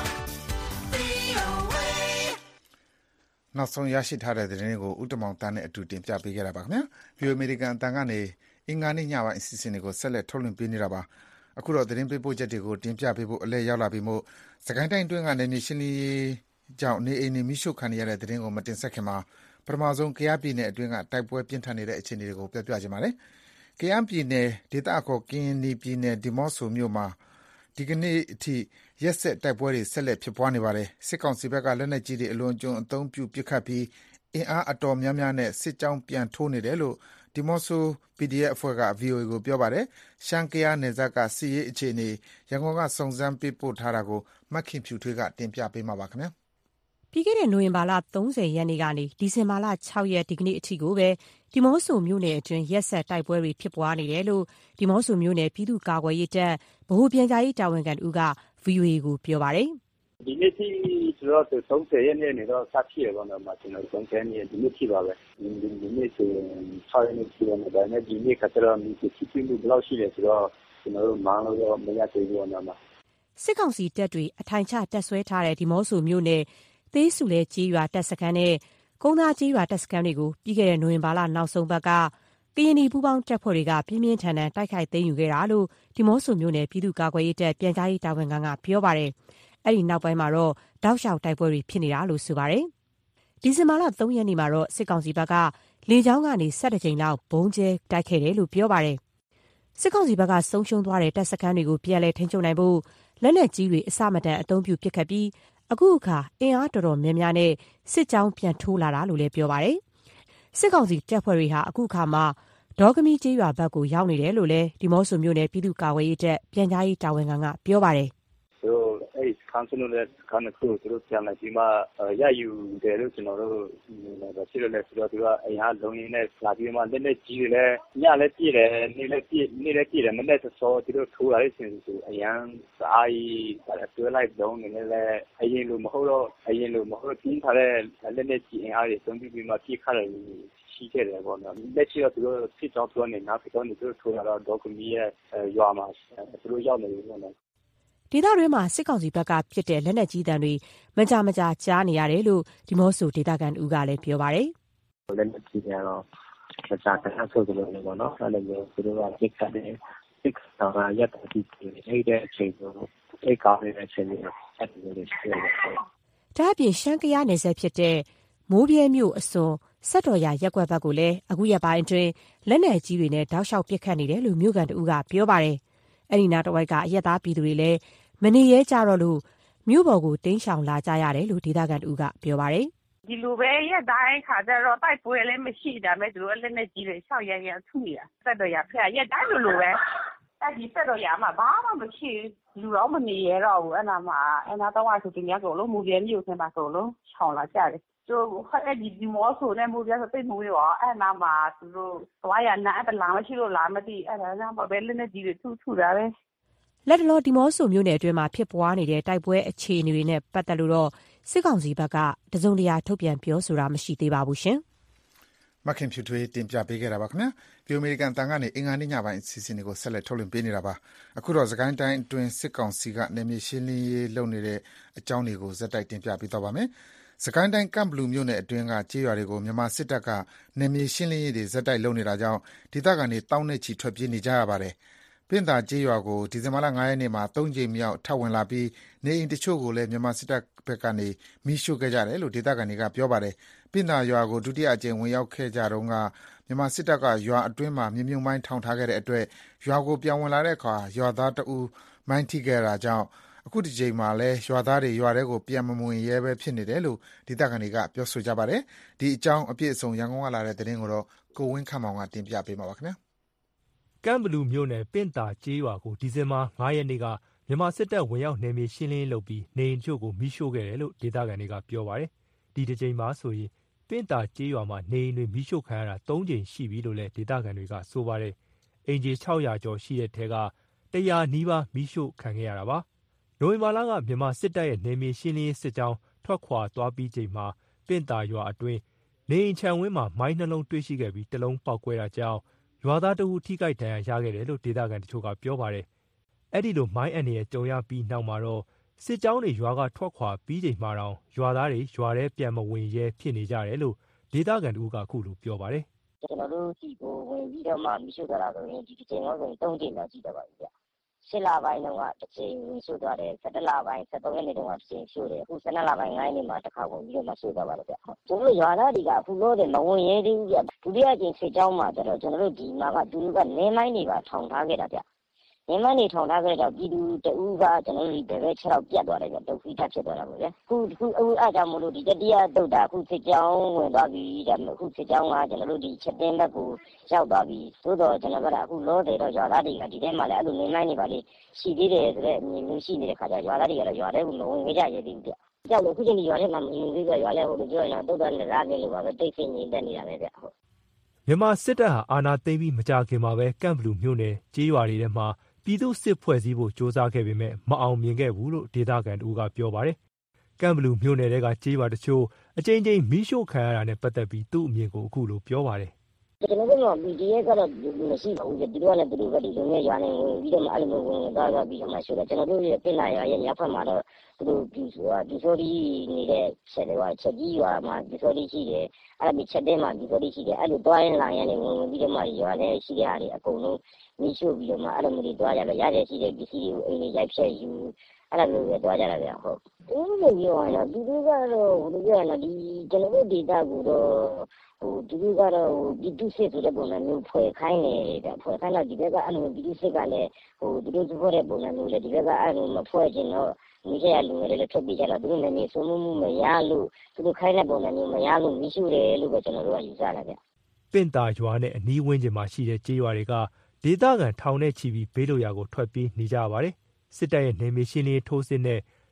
နောက်ဆုံးရရှိထားတဲ့သတင်းကိုဦးတမောင်တန်းနဲ့အတူတင်ပြပေးခဲ့တာပါခင်ဗျာ။ View American အတန်ကနေအင်္ဂါနေ့ညပိုင်းအစီအစဉ်တွေကိုဆက်လက်ထုတ်လွှင့်ပေးနေတာပါ။အခုတော့သတင်းပေးပို့ချက်တွေကိုတင်ပြပေးဖို့အလဲရောက်လာပြီမို့စကိုင်းတိုင်းအတွင်းကနေမြေရှင်းလင်းရေးကြောင့်နေအိမ်တွေမိရှုခံရတဲ့သတင်းကိုမတင်ဆက်ခင်မှာပထမဆုံးကယားပြည်နယ်အတွင်းကတိုက်ပွဲပြင်းထန်နေတဲ့အခြေအနေတွေကိုပြောပြချင်ပါတယ်။ကယားပြည်နယ်ဒေသအခေါ်ကရင်ပြည်နယ်ဒီမော့ဆိုမြို့မှာဒီကနေ့အထိရက်ဆက်တိုက်ပွဲတွေဆက်လက်ဖြစ်ပွားနေပါတယ်။စစ်ကောင်စီဘက်ကလက်နက်ကြီးတွေအလွန်အကျွံအသုံးပြုပစ်ခတ်ပြီးအင်အားအတော်များများနဲ့စစ်ကြောင်းပြန်ထိုးနေတယ်လို့ဒီမော့ဆို ပီ ဒီ အက်ဖ် အဖွဲ့က ဗွီအိုအေကိုပြောပါတယ်။ရှမ်း-ကယားနယ်စပ်ကစစ်ရေးအခြေအနေရန်ကုန်ကစုံစမ်းပေးပို့ထားတာကိုမခင်ဖြူထွေးကတင်ပြပေးထားပါတယ်။ပြီးခဲ့တဲ့နိုဝင်ဘာလ၃၀ရက်နေ့ကနေဒီဇင်ဘာလ၆ရက်ဒီကနေ့အထိကိုပဲဒီမော့ဆိုမြို့နယ်အတွင်းရက်ဆက်တိုက်ပွဲတွေဖြစ်ပွားနေတယ်လို့ဒီမော့ဆိုမြို့နယ်ပြည်သူ့ကာကွယ်ရေးတပ်ဗဟိုပြန်ကြားရေးတာဝန်ခံဦးက ဗွီအိုအေကိုပြောပါတယ်။ဒီနေ့ထိဆိုတော့၃၀ရက်နေ့နေတော့စဖြစ်ရတော့မှကျွန်တော်၃၀ရက်နေ့ဒီနေ့ထိပါပဲဒီဒီနေ့ဆို၆ရက်နေ့ရှိတယ်ဒါနဲ့ဒီနေ့ကတော့ဒီစစ်စစ်မှုဘယ်လောက်ရှိလဲဆိုတော့ကျွန်တော်တို့မောင်းလို့မရသေးဘူးတော့မှစစ်ကောင်စီတပ်တွေအထိုင်ချတပ်ဆွဲထားတဲ့ဒီမော့ဆိုမြို့နယ်သေးစုလဲကြေးရွာတပ်စခန်းနဲ့ကုန်းသားကြေးရွာတပ်စခန်းတွေကိုပြီးခဲ့တဲ့နိုဝင်ဘာလနောက်ဆုံးပတ်ကကရင်နီပူးပေါင်းတပ်ဖွဲ့တွေကပြင်းပြင်းထန်ထန်တိုက်ခိုက်သိမ်းယူခဲ့တာလို့ဒီမော့ဆိုမြို့နယ်ပြည်သူ့ကာကွယ်ရေးတပ်ပြန်ကြားရေးတာဝန်ခံကပြောပါတယ်။အဲ့ဒီနောက်ပိုင်းမှာတော့တောက်လျှောက်တိုက်ပွဲတွေဖြစ်နေတာလို့ဆိုပါတယ်။ဒီဇင်ဘာလ၃ရက်နေ့မှာတော့စစ်ကောင်စီဘက်ကလေကြောင်းကနေ၁၁ကြိမ်လောက်ဘုံကျဲတိုက်ခဲ့တယ်လို့ပြောပါတယ်။စစ်ကောင်စီဘက်ကဆုံးရှုံးသွားတဲ့တပ်စခန်းတွေကိုပြန်လည်ထိန်းချုပ်နိုင်ဖို့လက်နက်ကြီးတွေအစမတန်အသုံးပြုပစ်ခတ်ပြီးအခုအခါအင်အားတော်တော်များများနဲ့စစ်ကြောင်းပြန်ထိုးလာတာလို့လည်းပြောပါတယ်။စစ်ကောင်စီတပ်ဖွဲ့တွေဟာအခုအခါမှာဒေါကမီကျေးရွာဘက်ကိုရောက်နေတယ်လို့လည်းဒီမော့ဆိုမြို့နယ်ပြည်သူ့ကာကွယ်ရေးတပ်ပြန်ကြားရေးတာဝန်ခံကပြောပါတယ်။康斯诺的康的库都将来起码呃也有的都ကျွန်တော်တို့那个ရှိလို့လဲဆိုတော့သူကအရင်ကလုံရင်းနဲ့လာပြီးမှလက်နဲ့ကြီးတယ်ညလည်းပြည့်တယ်နေ့လည်းပြည့်နေ့လည်းပြည့်တယ်မနေ့စောသူတို့ထိုးလာတဲ့ဆင်စုအရင်စားရီတွဲလိုက်လုံးနေလည်းအရင်လိုမဟုတ်တော့အရင်လိုမဟုတ်တင်းထားတဲ့လက်နဲ့ကြီးအင်အားတွေသုံးပြီးပြီးမှပြည့်ခတ်တယ်ရှိခဲ့တယ်ပေါ့နော်လက်ရှိတော့သူတို့စစ်ကြောင်းပြောနေနောက်တော့သူတို့ထိုးလာတော့ဒေါကမီရဲ့ရွာမှာသူတို့ရောက်နေပြီပေါ့နော်ဒေသတွင်းမှာစစ်ကောင်စီဘက်ကဖြစ်တဲ့လက်နက်ကြီးတံတွေမကြမကြာကြားနေရတယ်လို့ဒီမော့ဆိုဒေသခံဦးကလည်းပြောပါတယ်။လက်နက်ကြီးတွေတော့မကြာခဏဆိုသလိုမျိုးပေါ့နော်။အဲ့လိုမျိုးသူတို့ကပြစ်ခတ်တယ်။ပြစ်ခတ်တာရက်တတိတွေအဲ့တဲ့အချိန်ကိုအဲ့ကောင်းနေတဲ့အချိန်တွေအဲ့ဒီလိုရှိတယ်။ဒါ့အပြင်ရှမ်းကယားနယ်စပ်ဖြစ်တဲ့မိုးပြဲမြို့အစွန်ဆက်တော်ရရက်ကွက်ဘက်ကိုလည်းအခုရက်ပိုင်းအတွင်းလက်နက်ကြီးတွေနဲ့တောက်လျှောက်ပစ်ခတ်နေတယ်လို့မြို့ကန်တဦးကပြောပါတယ်။အဲ့ဒီနားတစ်ဝိုက်ကအရက်သားပြည်သူတွေလည်းမနေရဲကြတော့လို့မြို့ပေါ်ကိုတင်းရှောင်လာကြရတယ်လို့ဒေသခံတဦးကပြောပါတယ်။ဒီလိုပဲရက်တိုင်းခါကျတော့တိုက်ပွဲလည်းမရှိဒါမဲ့သူတို့လက်နက်ကြီးတွေရှောက်ရရထုနေတာဆက်တော်ရဖက်ရက်တိုင်းလိုလိုပဲအဲ့ဒီဆက်တော်ရမှာဘာမှမရှိလူတော့မနေရတော့ဘူးအဲ့နာမှာအဲ့နာတော့ဆိုတင်ရကုန်လို့မူပြဲမြို့ထဲမှာဆိုလို့ရှောင်လာကြတယ်就အဲ့ဒီဒီမောဆိုနဲ့မူပြဆိုတိတ်မူရောအဲ့နာမှာသူတို့သွားရနာအဲ့တလာမရှိလို့လာမသိအဲ့ဒါကြောင့်ပဲလက်နဲ့ကြီးတွေထုထုတာပဲလက်တလောဒီမောဆိုမြို့နယ်အတွင်းမှာဖြစ်ပွားနေတဲ့တိုက်ပွဲအခြေအနေတွေနဲ့ပတ်သက်လို့တော့စစ်ကောင်စီဘက်ကတစုံတရာထုတ်ပြန်ပြောဆိုတာမရှိသေးပါဘူးရှင်မခင်ဖြူထွေးတင်ပြပေးခဲ့တာပါခင်ဗျာပြည်အမေရိကန်တန်ကနေအင်္ဂါနေ့ညပိုင်းအစီအစဉ်တွေကိုဆက်လက်ထုတ်လွှင့်ပေးနေတာပါအခုတော့စကိုင်းတိုင်းအတွင်းစစ်ကောင်စီကနေမြေရှင်းလင်းရေးလုပ်နေတဲ့အကြောင်းတွေကိုဇက်တိုက်တင်ပြပေးတော့ပါမယ်စကိုင်းတိုင်းကမ်ဘလူးမြို့နယ်အတွင်းကကြေးရွာတွေကိုမြန်မာစစ်တပ်ကနေမြေရှင်းလင်းရေးတွေဇက်တိုက်လုပ်နေတာကြောင့်ဒေသခံတွေတောင်းနဲ့ချီထွက်ပြေးနေကြရပါတယ်ပင့်သာကြေးရွာကိုဒီဇင်ဘာလ၅ရက်နေ့မှာသုံးကြိမ်မြောက်ထပ်ဝင်လာပြီးနေအိမ်တချို့ကိုလည်းမြန်မာစစ်တပ်ဘက်ကနေမီးရှို့ခဲ့ကြတယ်လို့ဒေသခံတွေကပြောပါတယ်ပင့်သာရွာကိုဒုတိယအကြိမ်ဝင်ရောက်ခဲ့ကြတော့ကမြန်မာစစ်တပ်ကရွာအတွင်းမှာမြေမြုံမိုင်းထောင်ထားခဲ့တဲ့အတွက်ရွာကိုပြန်ဝင်လာတဲ့အခါရွာသားတအူမိုင်းထိခဲ့တာကြောင့်အခုဒီချိန်မှာလဲရွာသားတွေရွာထဲကိုပြန်မဝင်ရဲပဲဖြစ်နေတယ်လို့ဒေသခံတွေကပြောဆိုကြပါတယ်ဒီအကြောင်းအပြည့်အစုံရန်ကုန်ကလာတဲ့သတင်းကိုတော့ကိုဝင်းခန့်မောင်ကတင်ပြပေးမှာပါခင်ဗျာကမ်ဘလူးမြို့နယ်ပင့်တာကျေးရွာကိုဒီဇင်ဘာ၅ရက်နေ့ကမြန်မာစစ်တပ်ဝင်ရောက်နယ်မြေရှင်းလင်းလုပ်ပြီးနေအိမ်ချို့ကိုမိရှို့ခဲ့တယ်လို့ဒေသခံတွေကပြောပါတယ်ဒီတစ်ကြိမ်မှာဆိုရင်ပင့်တာကျေးရွာမှာနေအိမ်တွေမိရှို့ခံရတာ၃ကြိမ်ရှိပြီလို့လည်းဒေသခံတွေကဆိုပါတယ်အင်ဂျီ၆ရာကျော်ရှိတဲ့ထဲကတရာနီးပါးမိရှို့ခံခဲ့ရတာပါနိုဝင်ဘာလကမြန်မာစစ်တပ်ရဲ့နယ်မြေရှင်းလင်းရေးစစ်ကြောင်းထွက်ခွာသွားပြီးချိန်မှာပင့်တာရွာအတွင်းနေအိမ်ခြံဝင်းမှာမိုင်းနှလုံးတွေ့ရှိခဲ့ပြီးတလုံးပေါက်ကွဲတာကြောင့်ရွာသားတဦးထိခိုက်ဒဏ်ရာရခဲ့တယ်လို့ဒေသခံတချို့ကပြောပါတယ်။အဲ့ဒီလိုမိုင်းအန္တရာယ်ကြုံရပြီးနောက်မှာတော့စစ်ကြောင်းတွေရွာကထွက်ခွာပြီးချိန်မှာတော့ရွာသားတွေရွာထဲပြန်မဝင်ရဲဖြစ်နေကြတယ်လို့ဒေသခံတဦးကအခုလိုပြောပါတယ်။ကျွန်တော်တို့ဒီကိုဝင်ပြီးတော့မှမရှိတော့တာဆိုရင်ဒီတစ်ချိန်တော့ဆိုရင်၃ချိန်တော့ရှိတော့ပါပြီဗျ။ရှစ်လပိုင်းတော့ကတစ်ချိန်ရှိသွားတယ်၁၁လပိုင်း၁၃ရက်နေ့တော့တစ်ချိန်ရှိတယ်အခု၁၂လပိုင်း၅ရက်နေ့မှာတစ်ခါဝင်ပြီးတော့မှရှိသွားပါတော့ဗျ။ကျွန်တော်ရွာသားတွေကအခုလို့တယ်မဝင်ရဲသေးဘူးဗျ။ဒုတိယကျင်းစစ်ကြောင်းမှာကျတော့ကျွန်တော်တို့ဒီမှာကသူတို့ကနေမိုင်းတွေပါထောင်ထားခဲ့တာဗျ။နေမိုင်းတွေထောင်ထားခဲ့တော့ပြည်သူတအူးကကျွန်တော်တို့ဒီဘဲ၆ရောက်ပြတ်သွားတယ်ဗျ။တုတ်ဖီးထပ်ဖြစ်သွားတာပေါ့ဗျ။အခုအခုအခုအားကြောင့်မလို့ဒီတတိယတုတ်တာအခုစစ်ကြောင်းဝင်သွားပြီးဒါမှအခုစစ်ကြောင်းကကျွန်တော်တို့ဒီချက်တင်းဘက်ကိုရောက်သွားပြီးသို့တော့ကျွန်တော်ကအခုလောတယ်တော့ရွာသားတွေကဒီထဲမှာလည်းအဲ့လိုနေမိုင်းတွေပါလေရှိသေးတယ်ဆိုတော့အမြင်မျိုးရှိနေတဲ့ခါကျရွာသားတွေကတော့ရွာထဲကိုမဝင်ကြရသေးဘူးဗျ။ကြောက်လို့အခုချိန်ဒီရွာထဲမှာမဝင်သေးကြရွာထဲဟိုလိုပြောရင်တော့တုတ်တယ်လားနေလို့ပါပဲတိတ်ဆိတ်နေတက်နေတာပဲဗျ။ဟုတ်မြန်မာစစ်တပ်ဟာအာဏာသိမ်းပြီးမကြာခင်မှာပဲကမ်ဘလူးမြို့နယ်ကြေးရွာတွေထဲမှာပြည်သူ့စစ်ဖွဲ့စည်းဖို့စ조사ခဲ့ပေမဲ့မအောင်မြင်ခဲ့ဘူးလို့ဒေသခံတို့ကပြောပါတယ်။ကမ်ဘလူးမြို့နယ်တွေကကြေးရွာတချို့အကြိမ်ကြိမ်မီးရှို့ခံရတာနဲ့ပတ်သက်ပြီးသူ့အမြင်ကိုအခုလိုပြောပါတယ်။ကျွန်တော်တို့က ပီ ဒီ အက်ဖ် ကတော့မရှိပါဘူး။ဒီတော့လည်းသူတို့ကဒီလိုမျိုးရွာနေဝင်ပြီးတော့မှအဲ့လိုမျိုးဝင်သွားသွားပြီးတော့မှရှိတယ်ကျွန်တော်တို့ရဲ့ပြင်လာရွာရဲ့ညဖက်မှာတော့သူတို့ဒီဆိုတာဒီဆိုဒီနေတဲ့ဆက်တွေကချက်ကြီးရွာမှာဒီဆိုဒီရှိတယ်အဲ့ဒီချက်တဲမှာဒီဆိုဒီရှိတယ်အဲ့လိုတွားရင်လာရင်လည်းဝင်ပြီးတော့မှရွာထဲရှိတဲ့အားတွေအကုန်လုံးမီးရှို့ပြီးတော့မှအဲ့လိုမျိုးတွားကြတယ်ရတဲ့ရှိတဲ့ပစ္စည်းတွေကိုအိမ်တွေရိုက်ဖြက်ယူအဲ့လိုမျိုးပဲတွားကြတာဗျဟုတ်ဒီလိုပြောရင်တော့ဒီလိုကတော့ဘယ်လိုပြောရလဲဒီကျွန်တော်တို့ဒေတာကိုတော့ဟိုဒီလိုကတော့ဒီဒုစစ်ဆိုတဲ့ပုံစံမျိုးဖွဲ့ခိုင်းနေတာဖွဲ့ခိုင်းတော့ဒီဘက်ကအဲ့လိုဒီဒုစစ်ကလည်းဟိုဒီလိုစဖို့တဲ့ပုံစံမျိုးလေဒီဘက်ကအဲ့လိုမဖွဲ့ခြင်းတော့မိကျရလူငယ်တွေလည်းထွက်ပြေးကြတော့သူတို့လည်းနေဆုံးမှုမရလို့သူတို့ခိုင်းတဲ့ပုံစံမျိုးမရလို့မရှိတယ်လို့ပဲကျွန်တော်တို့ကယူဆတာဗျပင့်တာရွာနဲ့အနီးဝန်းကျင်မှာရှိတဲ့ကြေးရွာတွေကဒေသခံထောင်နဲ့ချီပြီးဘေးလွတ်ရာကိုထွက်ပြေးနေကြပါတယ်စစ်တပ်ရဲ့နေမြေရှင်းလင်းထိုးစစ်နဲ့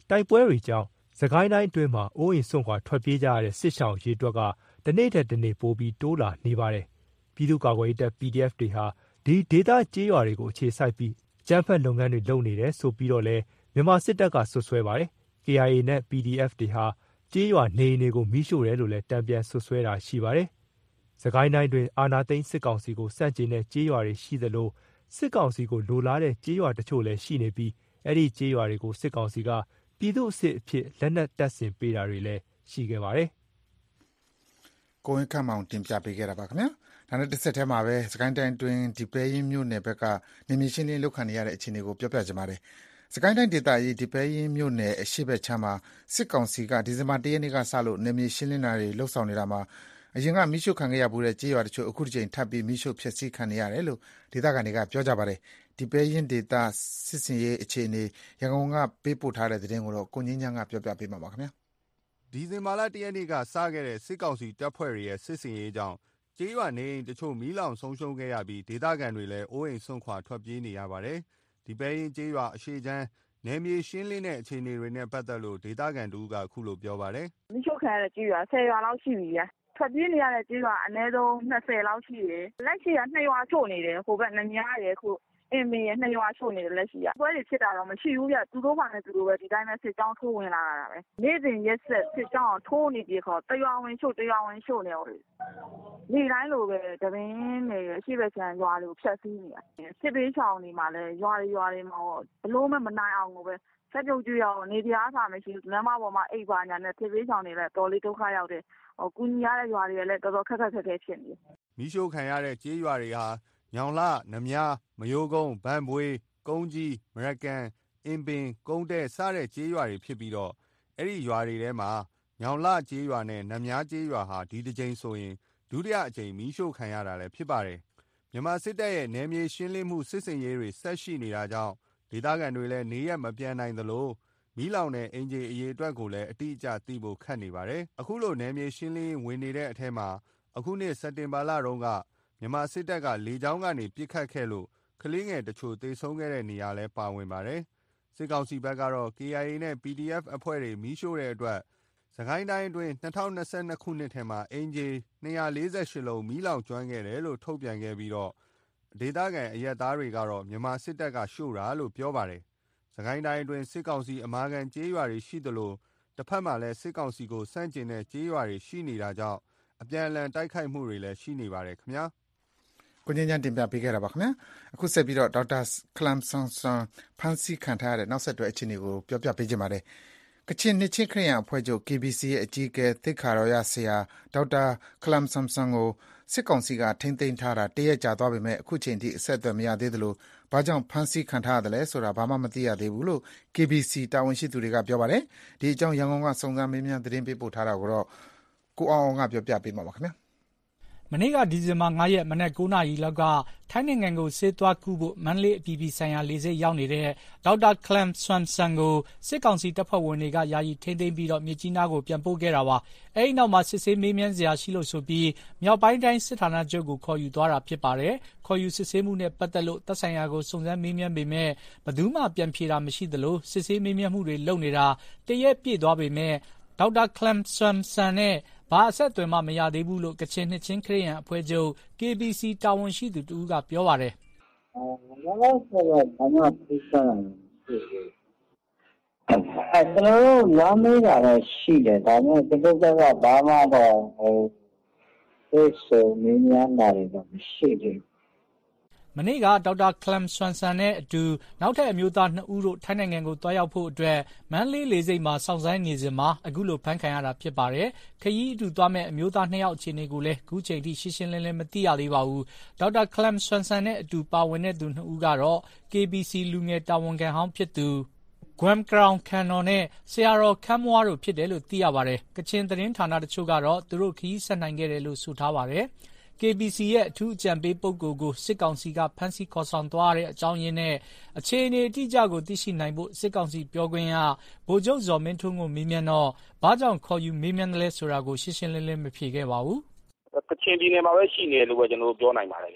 တိုက်ပွဲတွေကြောင့်စစ်ကိုင်းတိုင်းအတွင်းမှာအိုးအိမ်စွန့်ခွာထွက်ပြေးကြရတဲ့စစ်ရှောင်အရေအတွက်ကတနေ့ထက်တနေ့ပိုပြီးတိုးလာနေပါတယ်။ပြည်သူ့ကာကွယ်ရေးတပ် ပီဒီအက်ဖ် တွေဟာဒီဒေသကျေးရွာတွေကိုအခြေစိုက်ပြီးအကြမ်းဖက်လုပ်ငန်းတွေလုပ်နေတယ်ဆိုပြီးတော့လည်းမြန်မာစစ်တပ်ကဆွဆွဲပါတယ်။ ကေအိုင်အေ နဲ့ ပီဒီအက်ဖ် တွေဟာကျေးရွာနေအိမ်တွေကိုမီးရှို့တယ်လို့လည်းတံပြန်ဆွဆွဲတာရှိပါတယ်။စစ်ကိုင်းတိုင်းတွင်အာဏာသိမ်းစစ်ကောင်စီကိုစန့်ကျင်တဲ့ကျေးရွာတွေရှိသလိုစစ်ကောင်စီကိုလိုလားတဲ့ကျေးရွာတချို့လည်းရှိနေပြီးအဲ့ဒီကျေးရွာတွေကိုစစ်ကောင်စီကပြည်သူ့အစစ်အဖြစ်လက်နက်တပ်ဆင်ပေးတာတွေလည်းရှိခဲ့ပါတယ်။ကိုဝင်းခန့်မောင်တင်ပြပေးခဲ့တာပါခင်ဗျာ။ဒါနဲ့တစ်ဆက်တည်းမှာပဲစကိုင်းတိုင်းတွင်ဒီပဲရင်းမြို့နယ်ဘက်ကနေမြေရှင်းလင်းလုပ်ခံနေရတဲ့အခြေအနေကိုပြောပြကြပါမယ်။စကိုင်းတိုင်းဒေသကြီးဒီပဲရင်းမြို့နယ်အရှိဘက်ချမ်းမှာစစ်ကောင်စီကဒီဇင်ဘာလတစ်ရက်နေ့ကစလို့နေမြေရှင်းလင်းတာတွေလှုပ်ဆောင်နေတာမှာအရင်ကမိရှုခံခဲ့ရဘူးတဲ့ကြေးရွာတချို့အခုတစ်ချိန်ထပ်ပြီးမိရှုဖျက်ဆီးခံနေရတယ်လို့ဒေသခံတွေကပြောကြပါတယ်။ဒီပဲရင်ဒေသစစ်စင်ရေးအခြေအနေရန်ကုန်ကပေးပို့ထားတဲ့သတင်းကိုတော့ကိုငင်းချမ်းကပြောပြပေးမှာပါခင်ဗျာ။ဒီဇင်ဘာလတစ်ရက်နေ့ကစခဲ့တဲ့စစ်ကောင်စီတပ်ဖွဲ့တွေရဲ့စစ်စင်ရေးကြောင့်ကြေးရွာနေအိမ်တချို့မီးလောင်ဆုံးရှုံးခဲ့ရပြီးဒေသခံတွေလည်းအိုးအိမ်စွန့်ခွာထွက်ပြေးနေရပါတယ်။ဒီပဲရင်ကြေးရွာအရှိချမ်းနယ်မြေရှင်းလင်းတဲ့အခြေအနေတွေနဲ့ပတ်သက်လို့ဒေသခံတူကအခုလိုပြောပါတယ်။မိရှုခံရတဲ့ကြေးရွာဆယ်ရွာလောက်ရှိပြီဗျာ။ထွက်ပြေးနေရတဲ့ကြေးရွာအနည်းဆုံးနှစ်ဆယ်လောက်ရှိတယ်။လက်ရှိကနှစ်ရွာချို့နေတယ်ဟိုဘက်နှမြားရယ်ခုအင်းမင်းရနှစ်ရွာချို့နေတယ်လက်ရှိကပွဲတွေဖြစ်တာတော့မရှိဘူးဗျသူတို့ဘာနဲ့သူတို့ပဲဒီတိုင်းပဲစစ်ကြောင်းထိုးဝင်လာတာပဲနေ့စဉ်ရက်ဆက်စစ်ကြောင်းထိုးနေပြီခေါ်တရွာဝင်ချို့တရွာဝင်ချို့နေတယ်ဒီတိုင်းလိုပဲတပင်းနေအရှိဘချမ်းရွာတွေကိုဖျက်ဆီးနေတာစစ်ပေးချောင်းတွေမှာလည်းရွာတွေရွာတွေမှာဘလို့မှမနိုင်အောင်ကိုပဲဆက်ပြုတ်ကြည့်ရအောင်နေပြားထားမရှိဘူးလမ်းမပေါ်မှာအိတ်ပါညာနဲ့စစ်ပေးချောင်းတွေလည်းတော်လေးဒုက္ခရောက်တယ်ဟိုကူညီရတဲ့ရွာတွေလည်းတော်တော်ခက်ခက်ခက်ခဲဖြစ်နေတယ်မီးရှို့ခံရတဲ့ကြေးရွာတွေဟာညောင်လှနမြားမယိုးကုန်းဗန်ဘွေးကုန်းကြီးမရကန်အင်ပင်ကုန်းတဲ့စတဲ့ကြေးရွာတွေဖြစ်ပြီးတော့အဲ့ဒီရွာတွေထဲမှာညောင်လှကြေးရွာနဲ့နမြားကြေးရွာဟာဒီတစ်ကြိမ်ဆိုရင်ဒုတိယအကြိမ်မီးရှို့ခံရတာလည်းဖြစ်ပါတယ်မြန်မာစစ်တပ်ရဲ့နယ်မြေရှင်းလင်းမှုစစ်စင်ရေးတွေဆက်ရှိနေတာကြောင့်ဒေသခံတွေလည်းနေရက်မပြန်နိုင်သလိုမီးလောင်တဲ့အင်ဂျီအရေးအတွက်ကိုလည်းအတိအကျသိဖို့ခက်နေပါတယ်အခုလိုနယ်မြေရှင်းလင်းဝင်နေတဲ့အထက်မှာအခုနှစ်စက်တင်ဘာလတုန်းကမြန်မာစစ်တပ်ကလေကြောင်းကနေပစ်ခတ်ခဲ့လို့ကလေးငယ်တချို့သေဆုံးခဲ့တဲ့နေရာလည်းပါဝင်ပါတယ်စစ်ကောင်စီဘက်ကတော့ ကေအိုင်အေ နဲ့ ပီဒီအက်ဖ် အဖွဲ့တွေမီးရှို့တဲ့အတွက်စကိုင်းတိုင်းအတွင်း၂၀၂၂ခုနှစ်ထဲမှာအင်ဂျီ၂၄၈လုံးမီးလောင်ကျွမ်းခဲ့တယ်လို့ထုတ်ပြန်ခဲ့ပြီးတော့ဒေသခံအရက်သားတွေကတော့မြန်မာစစ်တပ်ကရှို့တာလို့ပြောပါတယ်စကိုင်းတိုင်းအတွင်းစစ်ကောင်စီအမာခံကြေးရွာတွေရှိသလိုတစ်ဖက်မှာလည်းစစ်ကောင်စီကိုစန့်ကျင်တဲ့ကြေးရွာတွေရှိနေတာကြောင့်အပြန်အလှန်တိုက်ခိုက်မှုတွေလည်းရှိနေပါတယ်ခင်ဗျာကိုငင်းချမ်းတင်ပြပေးခဲ့တာပါခင်ဗျာအခုဆက်ပြီးတော့ဒေါက်တာခလမ်ဆန်ဆန်ဖန်စီခံထားရတဲ့နောက်ဆက်တွဲအခြေအနေကိုပြောပြပေးကြပါမယ်ကချင်နှစ်ချင်းခရစ်ယာန်အဖွဲ့ချုပ် ကေ ဘီ စီ ရဲ့အကြီးအကဲသိက္ခာတော်ရဆရာဒေါက်တာခလမ်ဆန်ဆန်ကိုစစ်ကောင်စီကထိန်းသိမ်းထားတာတရက်ကြာသွားပေမဲ့အခုချိန်ထိအဆက်အသွယ်မရသေးသလိုဘာကြောင့်ဖမ်းဆီးခံထားရတယ်လဲဆိုတာဘာမှမသိရသေးဘူးလို့ ကေ ဘီ စီ တာဝန်ရှိသူတွေကပြောပါတယ်ဒီအကြောင်းရန်ကုန်ကစုံစမ်းမေးမြန်းသတင်းပေးပို့ထားတာကိုတော့ကိုအောင်အောင်ကပြောပြပေးမှာပါခင်ဗျာမနေ့ကဒီဇင်ဘာ၅ရက်မနက်၉နာရီလောက်ကထိုင်းနိုင်ငံကိုဆေးသွားကူဖို့မန္တလေးအပြည်ပြည်ဆိုင်ရာလေဆိပ်ရောက်နေတဲ့ဒေါက်တာခလမ်ဆွမ်ဆန်ကိုစစ်ကောင်စီတပ်ဖွဲ့ဝင်တွေကယာယီထိန်းသိမ်းပြီးတော့မြစ်ကြီးနားကိုပြန်ပို့ခဲ့တာပါ။အဲဒီနောက်မှာစစ်ဆေးမေးမြန်းစရာရှိလို့ဆိုပြီးမြောက်ပိုင်းတိုင်းစစ်ဌာနချုပ်ကိုခေါ်ယူသွားတာဖြစ်ပါတယ်။ခေါ်ယူစစ်ဆေးမှုနဲ့ပတ်သက်လို့တပ်ဆိုင်ရာကိုစုံစမ်းမေးမြန်းပေမဲ့ဘယ်သူမှပြန်ဖြေတာမရှိသလိုစစ်ဆေးမေးမြန်းမှုတွေလုပ်နေတာတရက်ပြည့်သွားပေမဲ့ဒေါက်တာခလမ်ဆွမ်ဆန်နဲ့ဘာအဆက်အသွယ်မှမရသေးဘူးလို့ကချင်နှစ်ချင်းခရစ်ယာန်အဖွဲ့ချုပ် ကေ ဘီ စီ တာဝန်ရှိသူတူကပြောပါတယ်။အော်ဘာလို့ဆိုတော့ဘာမှသိချင်တယ်။အဲကျွန်တော်တို့လမ်းမေးတာလည်းရှိတယ်ဒါပေမဲ့ဒီလိုကဘာမှတော့ဟိုသိဆိုမင်းများတာတွေတော့မရှိသေးဘူးမနေ့ကဒေါက်တာခလမ်ဆွမ်ဆန်နဲ့အတူနောက်ထပ်အမျိုးသားနှစ်ဦးတို့ထိုင်းနိုင်ငံကိုတွားရောက်ဖို့အတွက်မန္တလေးလေဆိပ်မှာစောင့်ဆိုင်းနေစဉ်မှာအခုလိုဖမ်းခံရတာဖြစ်ပါတယ်။ခရီးအတူသွားမဲ့အမျိုးသားနှစ်ယောက်အခြေအနေကိုလည်းအခုချိန်ထိရှင်းရှင်းလင်းလင်းမသိရသေးပါဘူး။ဒေါက်တာခလမ်ဆွမ်ဆန်နဲ့အတူပါဝင်တဲ့သူနှစ်ဦးကတော့ ကေ ဘီ စီ လူငယ်တာဝန်ခံဟောင်းဖြစ်သူဂွမ်ကရောင်ခန်နော်နဲ့ဆရာတော်ခမ်းမွားတို့ဖြစ်တယ်လို့သိရပါတယ်။ကချင်သတင်းဌာနတချို့ကတော့သူတို့ခရီးဆက်နိုင်ခဲ့တယ်လို့ဆိုထားပါတယ်။ကေ ဘီ စီ ရဲ့အထူးအကြံပေးပုဂ္ဂိုလ်ကိုစစ်ကောင်စီကဖမ်းဆီးခေါ်ဆောင်သွားတဲ့အကြောင်းရင်းနဲ့အခြေအနေအတိအကျကိုသိရှိနိုင်ဖို့စစ်ကောင်စီပြောခွင့်ရဗိုလ်ချုပ်ဇော်မင်းထွန်းကိုမေးမြန်းတော့ဘာကြောင့်ခေါ်ယူမေးမြန်းတယ်လဲဆိုတာကိုရှင်းရှင်းလင်းလင်းမဖြေခဲ့ပါဘူး။ကချင်ပြည်နယ်မှာပဲရှိနေတယ်လို့ပဲကျွန်တော်တို့ပြောနိုင်ပါတယ်ဗျ။တ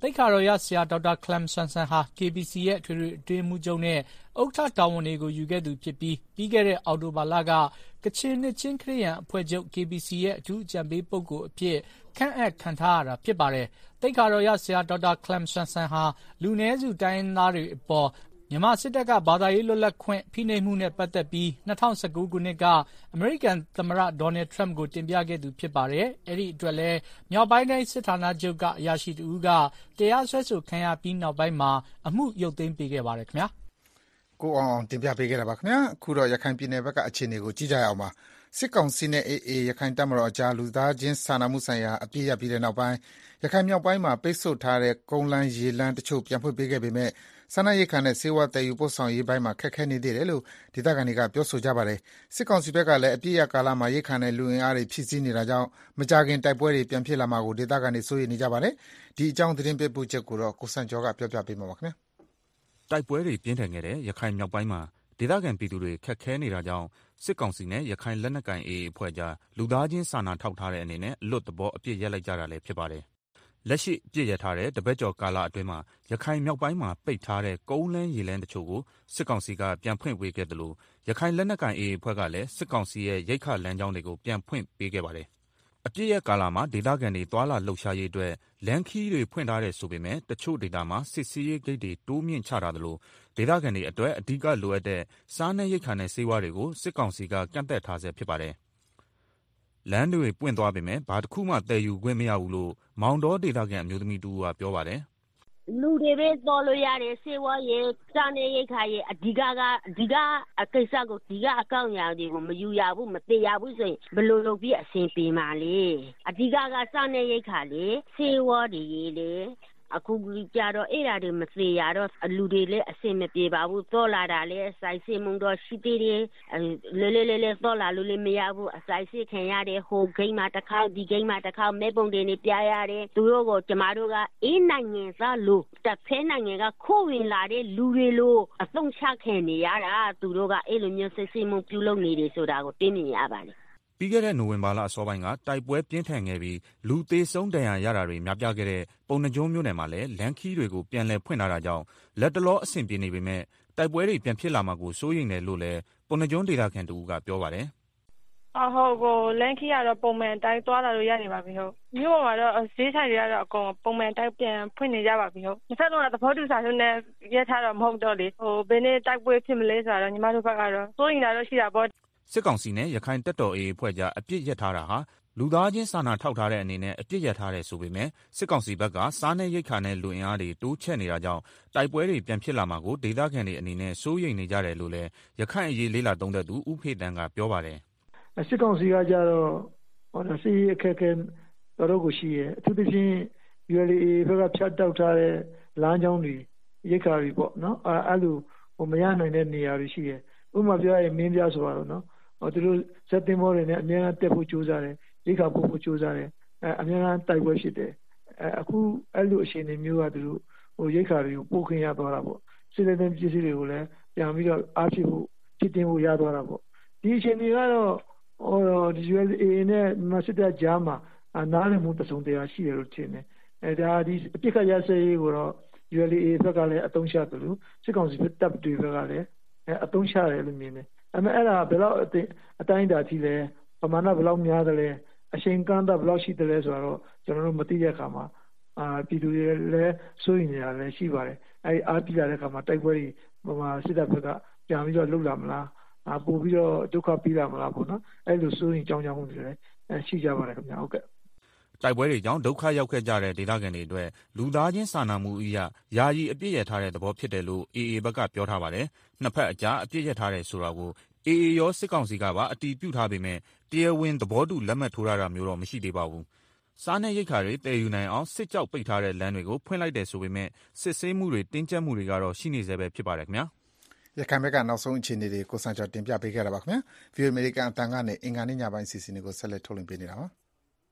သိက္ခာတော်ရဆရာဒေါက်တာခလမ်ဆန်ဆန်ဟာ ကေ ဘီ စီ ရဲ့အထွေထွေအတွင်းမှုချုပ်နဲ့ဥက္ကဋ္ဌတာဝန်တွေကိုယူခဲ့သူဖြစ်ပြီးပြီးခဲ့တဲ့အောက်တိုဘာလကကချင်နှစ်ချင်းခရစ်ယာန်အဖွဲ့ချုပ် ကေ ဘီ စီ ရဲ့အထူးအကြံပေးပုဂ္ဂိုလ်အဖြစ်ခန့်အပ်ခံထားရတာဖြစ်ပါတယ်။သိက္ခာတော်ရဆရာဒေါက်တာခလမ်ဆန်ဆန်ဟာလူနည်းစုတိုင်းရင်းသားတွေအပေါ်မြန်မာစစ်တပ်ကဘာသာရေးလွတ်လပ်ခွင့်ဖိနှိပ်မှုနဲ့ပတ်သက်ပြီး၂၀၁၉ခုနှစ်ကအမေရိကန်သမ္မတဒေါ်နယ်ထရမ့်ကိုတင်ပြခဲ့သူဖြစ်ပါတယ်။အဲဒီအတွက်လည်းမြောက်ပိုင်းတိုင်းစစ်ဌာနချုပ်ကအရာရှိတဦးကတရားစွဲဆိုခံရပြီးနောက်ပိုင်းမှာအမှုရုပ်သိမ်းပေးခဲ့ပါတယ်ခင်ဗျာ။ကိုအောင်တင်ပြပေးခဲ့တာပါခင်ဗျာ။အခုတော့ရခိုင်ပြည်နယ်ဘက်ကအခြေအနေကိုကြည့်ကြရအောင်ပါ။စစ်ကောင်စီနဲ့ အေအေ ရခိုင်တပ်မတော်အကြားလူသားချင်းစာနာမှုဆိုင်ရာအပြစ်ရပြီးတဲ့နောက်ပိုင်းရခိုင်မြောက်ပိုင်းမှာပိတ်ဆို့ထားတဲ့ကုန်းလမ်းရေလမ်းတချို့ပြန်ဖွင့်ပေးခဲ့ပေမဲ့စားနပ်ရိက္ခာနဲ့ဆေးဝါးသယ်ယူပို့ဆောင်ရေးပိုင်းမှာခက်ခဲနေသေးတယ်လို့ဒေသခံတွေကပြောဆိုကြပါတယ်။စစ်ကောင်စီဘက်ကလည်းအပြစ်ရကာလမှာရိက္ခာနဲ့လူအင်အားတွေဖြည့်ဆည်းနေတာကြောင့်မကြာခင်တိုက်ပွဲတွေပြန်ဖြစ်လာမှာကိုဒေသခံတွေစိုးရိမ်နေကြပါတယ်။ဒီအကြောင်းသတင်းပေးပို့ချက်ကိုတော့ကိုစံကျော်ကပြောပြပေးမှာပါခင်ဗျာ။တိုက်ပွဲတွေပြင်းထန်ခဲ့တဲ့ရခိုင်မြောက်ပိုင်းမှာဒေသခံပြည်သူတွေခက်ခဲနေတာကြောင့်စစ်ကောင်စီနဲ့ရခိုင်လက်နက်ကိုင် အေအေ အဖွဲ့ကြားလူသားချင်းစာနာထောက်ထားတဲ့အနေနဲ့အလွတ်သဘောအပြစ်ရက်လိုက်ကြတာလည်းဖြစ်ပါတယ်။လက်ရှိအပြစ်ရထားတဲ့တပတ်ကျော်ကာလအတွင်းမှာရခိုင်မြောက်ပိုင်းမှာပိတ်ထားတဲ့ကုန်းလမ်းရေလမ်းတချို့ကိုစစ်ကောင်စီကပြန်ဖွင့်ပေးခဲ့တယ်လို့ရခိုင်လက်နက်ကိုင် အေအေ အဖွဲ့ကလည်းစစ်ကောင်စီရဲ့ရိက္ခလမ်းကြောင်းတွေကိုပြန်ဖွင့်ပေးခဲ့ပါတယ်။အပြစ်ရကာလမှာဒေသခံတွေသွာလာလှုပ်ရှားရေးအတွက်လမ်းခီးတွေဖွင့်ထားတဲ့ဆိုပေမဲ့တချို့ဒေသမှာစစ်ဆေးရေးဂိတ်တွေတိုးမြင့်ချထားတယ်လို့ဒေသခံတွေအတွက်အဓိကလိုအပ်တဲ့စားနပ်ရိက္ခာနဲ့ဆေးဝါးတွေကိုစစ်ကောင်စီကကန့်သက်ထားဆဲဖြစ်ပါတယ်။လမ်းတွေပွင့်သွားပေမဲ့ဘာတစ်ခုမှတည်ယူခွင့်မရဘူးလို့မောင်တော်ဒေသခံအမျိုးသမီးတူကပြောပါတယ်။လူတွေပဲတော်လို့ရတယ်ဆေးဝါးရေစားနပ်ရိက္ခာရေအဓိကကအဓိကအကိစ္စကိုဒီကအကောင့်ညာတွေကိုမယူရဘူးမတည်ရဘူးဆိုရင်ဘယ်လိုလုပ်ပြီးအဆင်ပြေမှာလဲအဓိကကစားနပ်ရိက္ခာလေဆေးဝါးတွေရေလေအခုကြတော့အဲ့ဓာတွေမသေးရတော့လူတွေလည်းအဆင်မပြေပါဘူးတော်လာတာလည်းစိုက်စစ်မှုတော့ရှိသေးတယ်လဲလဲလဲလဲတော်လာလို့လည်းမရဘူးအစိုက်စစ်ခံရတယ်ဟိုဂိမ်းမှာတစ်ခါဒီဂိမ်းမှာတစ်ခါမဲပုံတွေနေပြရတယ်သူတို့ကကျမတို့ကအေးနိုင်ငံသားလို့တစ်ဖက်နိုင်ငံကခိုးဝင်လာတဲ့လူတွေလို့အသုံးချခံနေရတာသူတို့ကအဲ့လိုမျိုးစစ်စစ်မှုပြုလုပ်နေတယ်ဆိုတာကိုသိမြင်ရပါတယ်ပြီးခဲ့တဲ့နိုဝင်ဘာလအစောပိုင်းကတိုက်ပွဲပြင်းထန်ခဲ့ပြီးလူသေးဆုံးဒဏ်ရာရတာတွေများပြားခဲ့တဲ့ပုံနှကျုံးမြို့နယ်မှာလည်းလမ်းခီးတွေကိုပြန်လည်ဖွင့်ထားတာကြောင့်လက်တလောအဆင်ပြေနေပေမဲ့တိုက်ပွဲတွေပြန်ဖြစ်လာမှာကိုစိုးရိမ်တယ်လို့လည်းပုံနှကျုံးဒေသခံတူကပြောပါတယ်။အဟုတ်ကိုလမ်းခီးကတော့ပုံမှန်တိုင်းသွားလာလို့ရနေပါပြီဟုတ်။မြို့ပေါ်မှာတော့ဈေးဆိုင်တွေကတော့အကုန်ပုံမှန်တိုင်းပြန်ဖွင့်နေကြပါပြီဟုတ်။တစ်ဖက်လုံးကသဘောတူစာချုပ်နဲ့ရက်ထားတော့မဟုတ်တော့လေဟိုဘယ်နေ့တိုက်ပွဲဖြစ်မလဲဆိုတော့ညီမတို့ဘက်ကတော့စိုးရိမ်တာတော့ရှိတာပေါ့စစ်ကောင်စီနဲ့ရခိုင်တပ်တော် အေအေ အဖွဲ့ကြားအပြစ်ရထားတာဟာလူသားချင်းစာနာထောက်ထားတဲ့အနေနဲ့အပြစ်ရထားတယ်ဆိုပေမဲ့စစ်ကောင်စီဘက်ကစားနပ်ရိက္ခာနဲ့လူအင်အားတွေတိုးချဲ့နေတာကြောင့်တိုက်ပွဲတွေပြန်ဖြစ်လာမှာကိုဒေသခံတွေအနေနဲ့စိုးရိမ်နေကြတယ်လို့လည်းရခိုင်အရေးလေးလာသုံးသက်သူဦးဖေတန်းကပြောပါတယ်။စစ်ကောင်စီကကြတော့ဟောစီအခက်အခဲတော်တော်ကိုရှိရဲ့အထူးသဖြင့် ယူ အယ် အေ ဘက်ကဖြတ်တောက်ထားတဲ့လမ်းကြောင်းတွေရိက္ခာတွေပေါ့နော်အဲအဲ့လိုဟိုမရနိုင်တဲ့နေရာတွေရှိရဲ့ဥပမာပြောရင်မင်းပြဆိုပါတော့နော်ဟိုသူတို့ဇက်တင်မောတွေနဲ့အများအားတက်ဖို့ကြိုးစားတယ်ရိက္ခာပို့ဖို့ကြိုးစားတယ်အဲအများအားတိုက်ပွဲဖြစ်တယ်အဲအခုအဲ့လိုအခြေအနေမျိုးကသူတို့ဟိုရိက္ခာတွေကိုပို့ခင်ရသွားတာပေါ့စစ်လက်တဲ့ပစ္စည်းတွေကိုလည်းပြန်ပြီးတော့အားဖြစ်ဖို့ဖြစ်တင်ဖို့ရသွားတာပေါ့ဒီအခြေအနေကတော့ဟိုဒီ ယူ အယ် အေ နဲ့မစစ်တပ်ကြားမှာနားလည်မှုတစုံတရာရှိတယ်လို့ထင်တယ်အဲဒါဒီအပြစ်ခတ်ရစရေးကိုတော့ ယူ အယ် အေ ဘက်ကလည်းအတုံးချတယ်လို့စစ်ကောင်စီတပ်တွေဘက်ကလည်းအဲအတုံးချတယ်လို့မြင်တယ်အမေအဲ့ဒါဘယ်လောက်အတိုင်းအတာထိလဲပမာဏဘယ်လောက်များတယ်လဲအချိန်ကန့်တာဘယ်လောက်ရှိတယ်လဲဆိုတော့ကျွန်တော်တို့မသိတဲ့အခါမှာအာပြည်သူတွေလည်းစိုးရိမ်နေတာလည်းရှိပါတယ်အဲ့အားပြလာတဲ့အခါမှာတိုက်ပွဲတွေပမာစစ်တပ်ဘက်ကပြန်ပြီးတော့လှုပ်လာမလားအပို့ပြီးတော့ဒုက္ခပြီးလာမလားပေါ့နော်အဲ့လိုစိုးရိမ်ကြောင်းကြောင်းမှုတွေလည်းရှိကြပါတယ်ခင်ဗျာဟုတ်ကဲ့တိုက်ပွဲတွေကြောင့်ဒုက္ခရောက်ခဲ့ကြတဲ့ဒေသခံတွေအတွက်လူသားချင်းစာနာမှုအရာယာယီအပြည့်ရထားတဲ့သဘောဖြစ်တယ်လို့ အေအေ ဘက်ကပြောထားပါတယ်။နှစ်ဖက်အကြားအပြည့်ရထားတယ်ဆိုတာကို အေအေ ရောစစ်ကောင်စီကပါအတီးပြုထားပေမဲ့တရားဝင်သဘောတူလက်မှတ်ထိုးရတာမျိုးတော့မရှိသေးပါဘူး။စားနပ်ရိက္ခာတွေတည်ယူနိုင်အောင်စစ်ကြောက်ပိတ်ထားတဲ့လမ်းတွေကိုဖွင့်လိုက်တယ်ဆိုပေမဲ့စစ်ဆေးမှုတွေတင်းကျပ်မှုတွေကတော့ရှိနေသေးပဲဖြစ်ပါတယ်ခင်ဗျာ။ရခိုင်ဘက်ကနောက်ဆုံးအခြေအနေတွေကိုစံကျော်တင်ပြပေးခဲ့တာပါခင်ဗျာ။ View American အတန်ကနေအင်္ဂါနေ့ညပိုင်းစီစဉ်တွေကိုဆက်လက်ထုတ်လွှင့်ပေးနေတာပါ။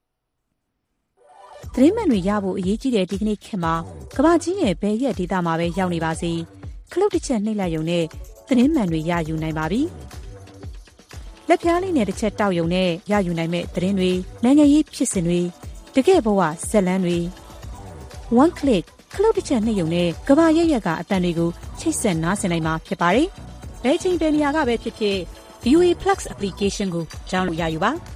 သတင်းမှန်တွေရဖို့အရေးကြီးတဲ့ဒီကနေ့ခေတ်မှာကမ္ဘာကြီးရဲ့ဘယ်ရက်ဒေသမှာပဲရောက်နေပါစေခလုတ်တစ်ချက်နှိပ်လိုက်ရုံနဲ့သတင်းမှန်တွေရယူနိုင်ပါပြီ။လက်ပြားလေးနဲ့တစ်ချက်တောက်ရုံနဲ့ရယူနိုင်မဲ့သတင်းတွေနိုင်ငံရေးဖြစ်စဉ်တွေတကယ့်ဘဝဇက်လန်းတွေ one click ခလုတ်တစ်ချက်နှိပ်ရုံနဲ့ကဘာရက်ရက်ကအတန်တွေကိုချိတ်ဆက်နားဆင်နိုင်မှာဖြစ်ပါတယ်။ဘယ်ချိန်ဘယ်နေရာကပဲဖြစ်ဖြစ် ဗီအိုအေ Plus application ကို download ရယူပါ။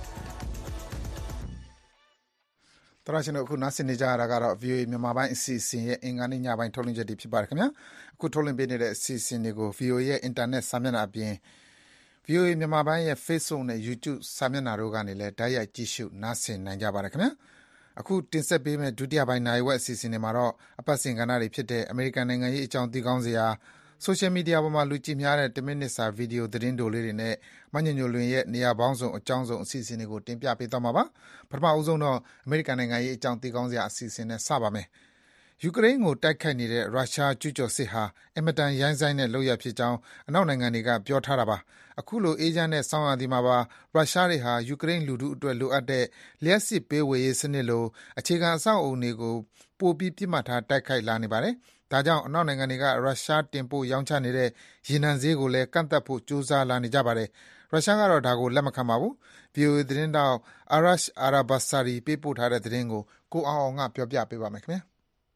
တရရှင်တို့အခုနားဆင်နေကြရတာကတော့ ဗီအိုအေ မြန်မာပိုင်းအစီအစဉ်ရဲ့အင်္ဂါနေ့ညပိုင်းထုတ်လွှင့်ချက်တွေဖြစ်ပါတယ်ခင်ဗျာအခုထုတ်လွှင့်ပေးနေတဲ့အစီအစဉ်တွေကို ဗီအိုအေ ရဲ့ internet စာမျက်နှာအပြင် ဗီအိုအေ မြန်မာပိုင်းရဲ့ Facebook နဲ့ YouTube စာမျက်နှာတို့ကနေလည်းတိုက်ရိုက်ကြည့်ရှုနားဆင်နိုင်ကြပါတယ်ခင်ဗျာအခုတင်ဆက်ပေးမယ့်ဒုတိယပိုင်းနိုင်ဝက်အစီအစဉ်တွေမှာတော့အပတ်စဉ်ကဏ္ဍတွေဖြစ်တဲ့အမေရိကန်နိုင်ငံရေးအကြောင်းသိကောင်းစရာဆိုရှယ်မီဒီယာပေါ်မှာလူကြည့်များတဲ့တစ်မိနစ်စာဗီဒီယိုသတင်းတိုလေးတွေနဲ့မညညိုလွင်ရဲ့နေရာပေါင်းစုံအကြောင်းစုံအစီအစဉ်တွေကိုတင်ပြပေးသွားမှာပါပထမအဦးဆုံးတော့အမေရိကန်နိုင်ငံရေးအကြောင်းသိကောင်းစရာအစီအစဉ်နဲ့စပါမယ်ယူကရိန်းကိုတိုက်ခိုက်နေတဲ့ရုရှားကျူးကျော်စစ်ဟာအင်မတန်ရိုင်းစိုင်းတဲ့လုပ်ရဖြစ်ကြောင်းအနောက်နိုင်ငံတွေကပြောထားတာပါအခုလိုအေဂျင့်နဲ့ဆောင်းရာသီမှာပါရုရှားတွေဟာယူကရိန်းလူထုအတွက်လိုအပ်တဲ့လျှက်စစ်ပေးဝေရေးစနစ်လိုအခြေခံအဆောက်အအုံတွေကိုပိုပြီးပြစ်မှတ်ထားတိုက်ခိုက်လာနေပါတယ်ဒါကြောင့်အနောက်နိုင်ငံတွေကရုရှားတင်ပို့ရောင်းချနေတဲ့ရေနံဈေးကိုလည်းကန့်သတ်ဖို့ကြိုးစားလာနေကြပါတယ်ရုရှားကတော့ဒါကိုလက်မခံပါဘူး ဗီအိုအေ သတင်းတောက် Arash Arabasari ပေးပို့ထားတဲ့သတင်းကိုကိုအောင်အောင်ကပြောပြပေးပါမယ်ခင်ဗျာ